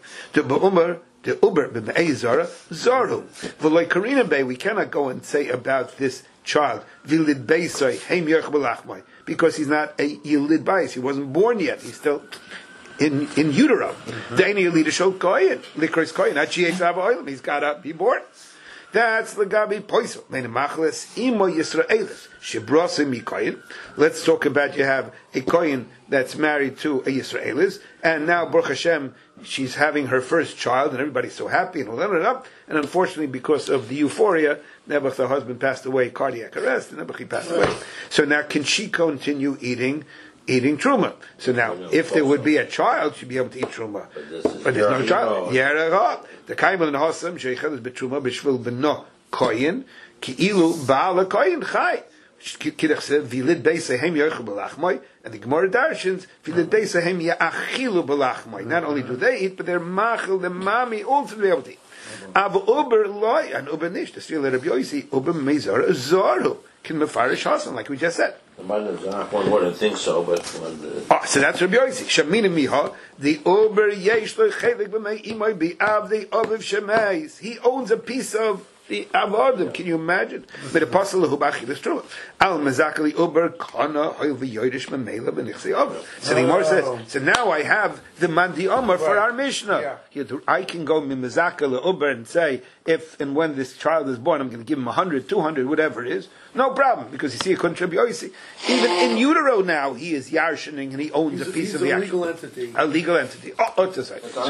The uber b'me'ei zara zarhu. V'loi karina bei. We cannot go and say about this child vilid beisai heim yerch b'lachmai because he's not a yilid bais. He wasn't born yet. He's still in utero. Daini yilid shol koyin likros koyin. He's got to be born. That's the gabi poisel. Meinamachles imo Yisraelis shebrasim mikoyin. Let's talk about you have a koyin that's married to a Yisraelis, and now Baruch Hashem, she's having her first child, and everybody's so happy, and and unfortunately, because of the euphoria, Nebuch, the husband, passed away, cardiac arrest, and Nebuch, he passed away. So now, can she continue eating truma? So now, if there would be a child, she'd be able to eat truma. But there's no child. The kaimel and hosam sheichel is betruma b'shvil b'no koyin ki'ilu ba'al koyin chai. Kidach said vilid beisahem yerchu b'lachmoi, and the Gemara darshins vilid beisahem ya'achilu b'lachmoi. Not only do they eat, but they're machil, the mami also be able to eat. Av uber loy and uber nish. The still Rabbi Yossi uber meizar zaru can mefarish hasan, like we just said.
One wouldn't think so, but
so that's Rabbi Yossi. Shamina miha the uber yesh lo chelik b'mei imay bi'av the aviv shemeis. He owns a piece of the avodim. Can you imagine? But the apostle who bachil is true. Al mezakali uber kana hoil v'yoydish memela b'nichsei aviv. So the Gemara says. So now I have the mandi omar for our Mishnah. Yeah. I can go mimezakal uber and say if and when this child is born, I'm going to give him 100, 200, whatever it is. No problem, because you see a contribution. Even in utero now, he is yarshening and he owns a piece of the
legal entity.
A legal entity. To say.
It's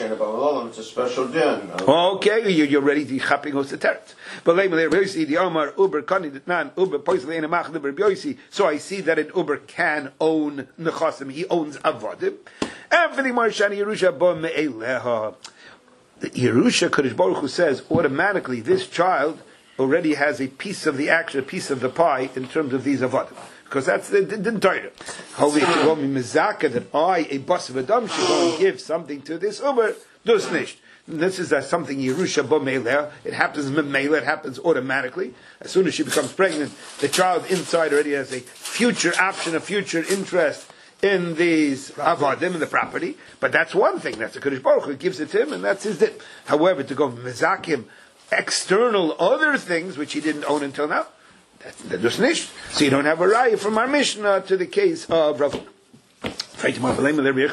a special din.
Okay, you're ready to chapping us the teretz. But the Omar Uber Kani man Uber Poislein Mach Bioisi. So I see that an Uber can own nechasim. He owns avodim. And for the Marshani Yerusha Bo Me'eleha. The Yerusha Kodesh Baruch Hu says automatically this child already has a piece of the action, a piece of the pie in terms of these avodim. Because that's the Torah. Holy Mizaka that I, a bus of Adam, should go and give something to this Uber, dus nicht. This is something Yerusha Bo Me'eleh. It happens Me'eleh, it happens automatically. As soon as she becomes pregnant, the child inside already has a future option, a future interest in these avodim, in the property. But that's one thing. That's the Kodesh Baruch Hu gives it to him, and that's his din. However, to go Mizakim, external other things which he didn't own until now, that's just nicht. So you don't have a raya from our Mishnah to the case of Rav. What is Rabbi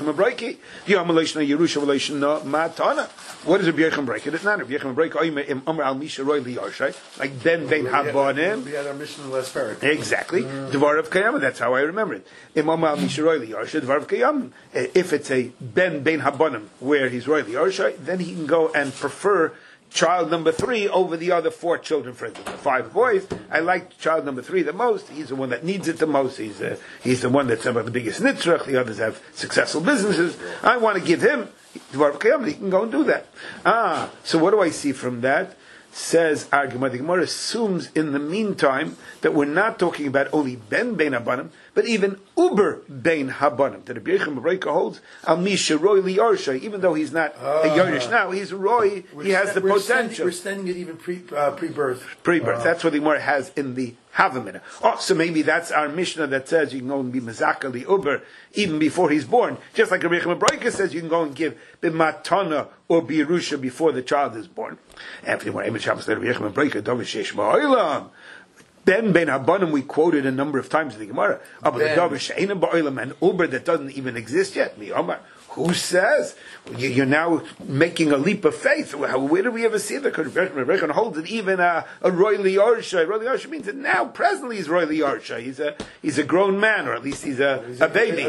Yechon breaking? It's not Rabbi Yechon breaking. Amar al Misha Roy Liyarshay, like Ben Habanim.
We had our mission in the last parak.
Exactly. Dvar of Kayam. That's how I remember it. Amar al Misha Roy Liyarshay, Dvar of Kayam. If it's a Ben Habanim where he's Roy Liyarshay, then he can go and prefer child number 3 over the other 4 children, for instance. The 5 boys, I like child number 3 the most. He's the one that needs it the most. He's the one that's about the biggest nitzrach. The others have successful businesses. I want to give him, he can go and do that. So what do I see from that? Says our Gemara, the Gemara assumes in the meantime that we're not talking about only ben habanim, but even uber ben habanim. That Rabbi Yochanan ben Breika holds al misha roy li yarsha, even though he's not a yorish now, he's roy. He has the potential.
We're standing it even pre-birth.
Pre-birth. That's what the Gemara has in the Havamina. So maybe that's our Mishnah that says you can go and be Mazaka li Uber even before he's born. Just like Rabbi Yochanan ben Breika says you can go and give b'matana or b'yerusha before the child is born. After the Gemara, Rabbi Yochanan ben Breika, Davish Shesh Ba'olam. Ben Habanim we quoted a number of times in the Gemara. But the Davish She'ena Ba'olam, an Uber that doesn't even exist yet. Who says? You're now making a leap of faith. Where do we ever see that? Because Rebbe holds it even a Roy Liyarsha. Roy Liyarsha means that now, presently, he's Roy Liyarsha. He's a grown man, or at least he's a baby.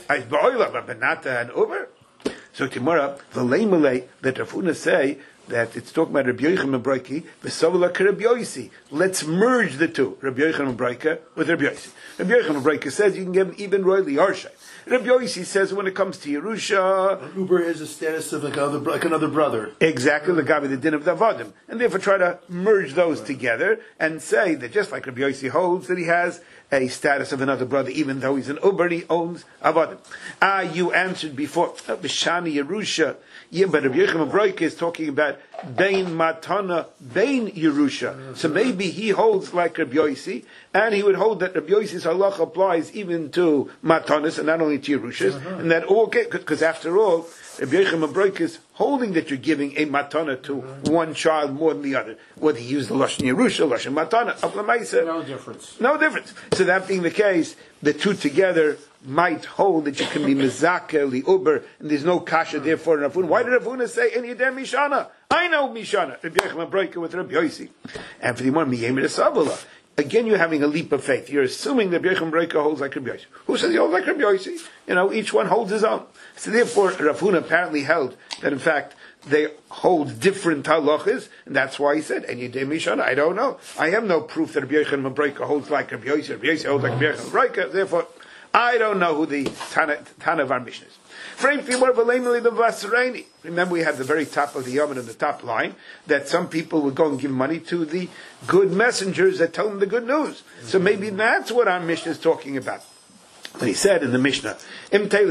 But not an Uber. So tomorrow, the Leimalei that Rafuna say that it's talking about Rabbi Yochanan ben Breika, v'savla k'Rabbi Yosi. Let's merge the two, Rabbi Yochanan ben Breika with Rabbi Yosi. Rabbi Yochanan ben Breika says you can give him even Roy Liyarsha. Rabbi Yosi says when it comes to Yerusha,
Uber is a status of like another brother.
Exactly, the Gabi, the din of the Avadim. And therefore try to merge those together and say that just like Rabbi Yosi holds that he has a status of another brother, even though he's an Uber, he owns Avadim. You answered before, Bishani Yerusha. Yeah, but Rabbi Yochanan ben Breika is talking about Bein Matana, Bein Yerusha. So maybe he holds like Rabbi Yosi, and he would hold that Rabbi Yosi's halach applies even to Matanas and not only to Yerushas, and that all because after all, Rabbi Yochanan ben Breika is holding that you're giving a matana to one child more than the other. Whether he used the lashon Yerusha, lashon matana,
no difference.
No difference. So that being the case, the two together might hold that you can be mezaka li uber, and there's no kasha therefore in Rafuna. Why did Rafuna say any dem mishana? I know mishana. Rabbi Yochanan ben Breika with Rabbi Yosi, and for the one miyemid asavula. Again, you're having a leap of faith. You're assuming that Rabbi Yochanan ben Breika holds like Rabbi Yosi. Who says he holds like Rabbi Yosi? Each one holds his own. So therefore, Rafuna apparently held that in fact they hold different halachas, and that's why he said, "And you did mishana." I don't know. I have no proof that Rabbi Yochanan ben Breika holds like Rabbi Yosi. Rabbi Yosi holds like Rabbi Yochanan ben Breika. Therefore, I don't know who the Tana of our Mishnah is. Remember, we had the very top of the Yom in the top line that some people would go and give money to the good messengers that tell them the good news. So maybe that's what our Mishnah is talking about. When he said in the Mishnah, I'm going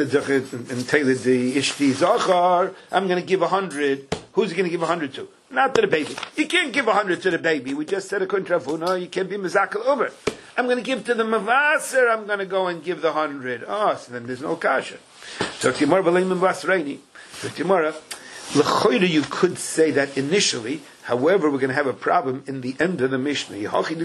to give 100. Who's he going to give 100 to? Not to the baby. You can't give 100 to the baby. We just said a kontrafuna. You can't be mezakal uber. I'm going to give to the mavaser. I'm going to go and give the 100. So then there's no kasha. So tomorrow, l'choyre, you could say that initially. However, we're going to have a problem in the end of the Mishnah.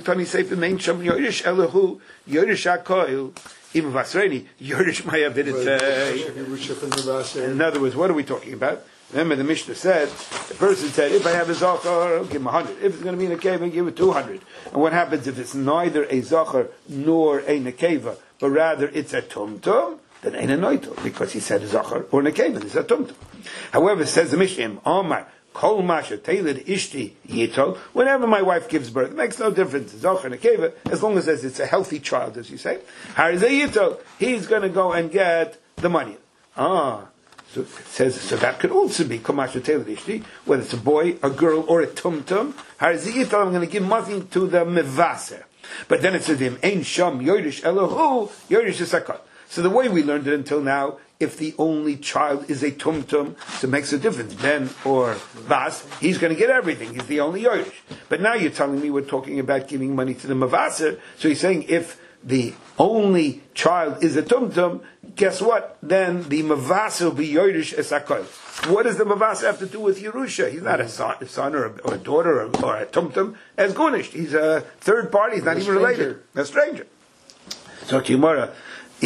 Even Vasreni, Yorish Mayavidite. In other words, what are we talking about? Remember, the Mishnah said, the person said, if I have a Zachar, I'll give him 100. If it's going to be in a cave, I'll give it 200. And what happens if it's neither a Zachar nor a Nekeva, but rather it's a Tumtum? Then ain't a Noitel, because he said a Zachar or Nekeva, it's a Tumtum. However, says the Mishnah, Omar, Kol Masha Tailed Ishti Yitol. Whenever my wife gives birth, it makes no difference. Zocher Nekeva, as long as it's a healthy child, as you say. Harizay Yitol, he's going to go and get the money. So it says, so that could also be Kol Masha Tailed Ishti, whether it's a boy, a girl, or a tumtum. Harizay Yitol, I'm going to give money to the mevaser. But then it says him Ein Sham Yorish Elohu Yorish Esakot. So the way we learned it until now, if the only child is a tumtum, so it makes a difference, Ben or Vas, he's going to get everything. He's the only Yorish. But now you're telling me we're talking about giving money to the Mavaser, so he's saying if the only child is a tumtum, guess what? Then the Mavaser will be Yorish Esakol. What does the Mavaser have to do with Yerusha? He's not a son or a daughter or a tumtum as Gunisht. He's a third party, he's not even related. A stranger. So Kimura, I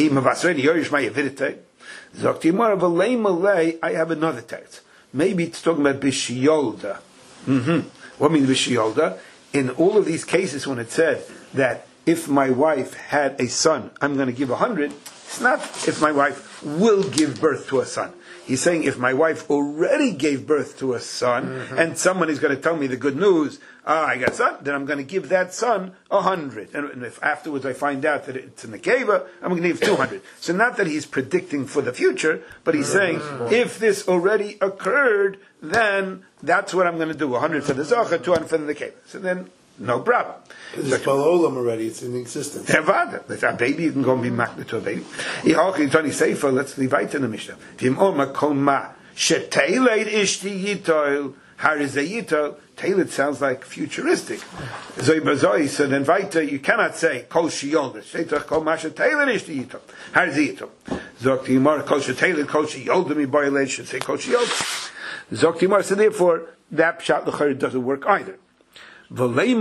have another text. Maybe it's talking about Bishiyolda. What means Bishiyolda? In all of these cases when it said that if my wife had a son, I'm going to give 100, it's not if my wife will give birth to a son. He's saying if my wife already gave birth to a son, and someone is going to tell me the good news, I got a son, then I'm going to give that son 100. And if afterwards I find out that it's a nekeva, I'm going to give 200. So not that he's predicting for the future, but he's saying, if this already occurred, then that's what I'm going to do. 100 for the zocher, 200 for the nekeva. So then, no problem.
It's Balolam already, it's in existence.
It's a baby, you can go and be makna to a baby. Tony Sefer, let's leave right in the Mishnah. V'im oma koma sheteiled ishti yitol harizayitol. Tailed sounds like futuristic. So then weiter, you cannot say kol sheyoled. Shetach kol ma sheteiled ishti yitol harizayitol. Zok timar kol sheteiled kol sheyoled mi boiled should say kol sheyoled. Zok timar. So therefore, that pshat l'chayr doesn't work either. In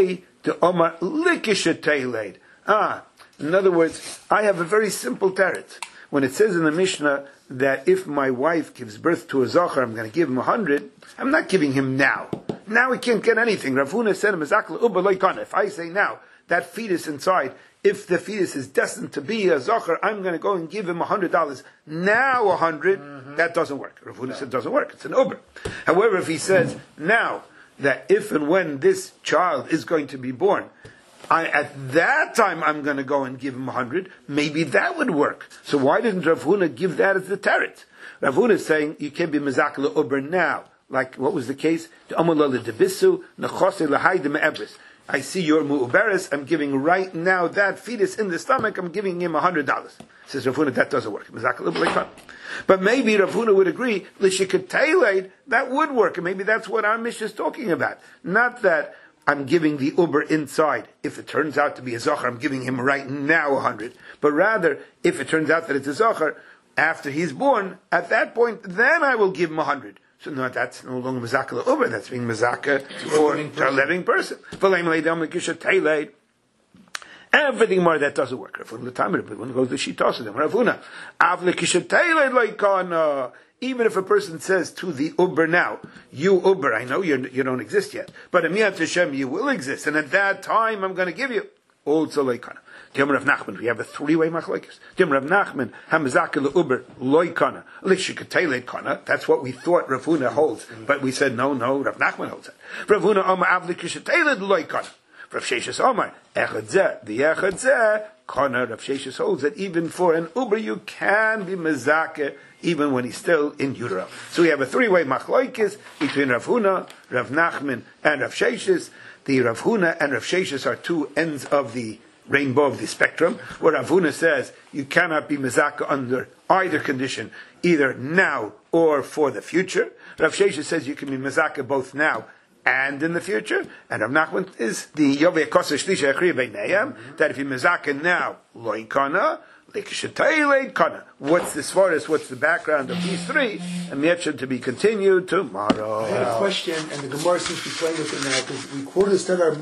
other words, I have a very simple teretz. When it says in the Mishnah that if my wife gives birth to a zocher, I'm going to give him 100, I'm not giving him now. Now he can't get anything. Rav Huna said, if I say now, that fetus inside, if the fetus is destined to be a zocher, I'm going to go and give him $100. Now 100, that doesn't work. Rav Huna said it doesn't work. It's an uber. However, if he says now, that if and when this child is going to be born, at that time I'm going to go and give him 100, maybe that would work. So why didn't Rav Huna give that as the teretz? Rav Huna is saying you can't be mezakeh uber now. Like what was the case? I see your mu'uberes, I'm giving right now that fetus in the stomach, I'm giving him $100. Says Rav Huna, that doesn't work. But maybe Rav Huna would agree, that would work, and maybe that's what our Mishnah is talking about. Not that I'm giving the uber inside. If it turns out to be a zocher, I'm giving him right now 100. But rather, if it turns out that it's a zocher, after he's born, at that point, then I will give him 100. So no, that's no longer mezakeh uber. That's being mezakeh for a living person. Everything more that doesn't work. Rav Huna goes to Shitas them. Rav Huna, even if a person says to the uber now, you uber, I know you don't exist yet, but Amiyat Hashem, you will exist, and at that time I'm going to give you. Also loikana. Tim Rav Nachman, we have a three-way machlokes. Tim Rav Nachman, hamazakeh uber loikana, lishikatele kana. That's what we thought Rav Huna holds, but we said no. Rav Nachman holds it. Rav Huna Omar avlikishatele loikana. Rav Sheshes Omar echad zeh, the echad zeh kana. Rav Sheshes holds that even for an uber you can be mezakeh even when he's still in utero. So we have a three-way machlokes between Rav Huna, Rav Nachman, and Rav Sheshes. The Rav Huna and Rav Sheshes are two ends of the rainbow of the spectrum, where Rav Huna says you cannot be mezakeh under either condition, either now or for the future. Rav Sheshes says you can be mezakeh both now and in the future. And Rav Nachman is the Yovei Kosa Shlisha Echriya Beinayam, that if you mezakeh now, loy kana, what's the svaris? What's the background of these three? And yet to be continued tomorrow.
I had a question, and the Gemara seems to be playing with it now because we quoted instead our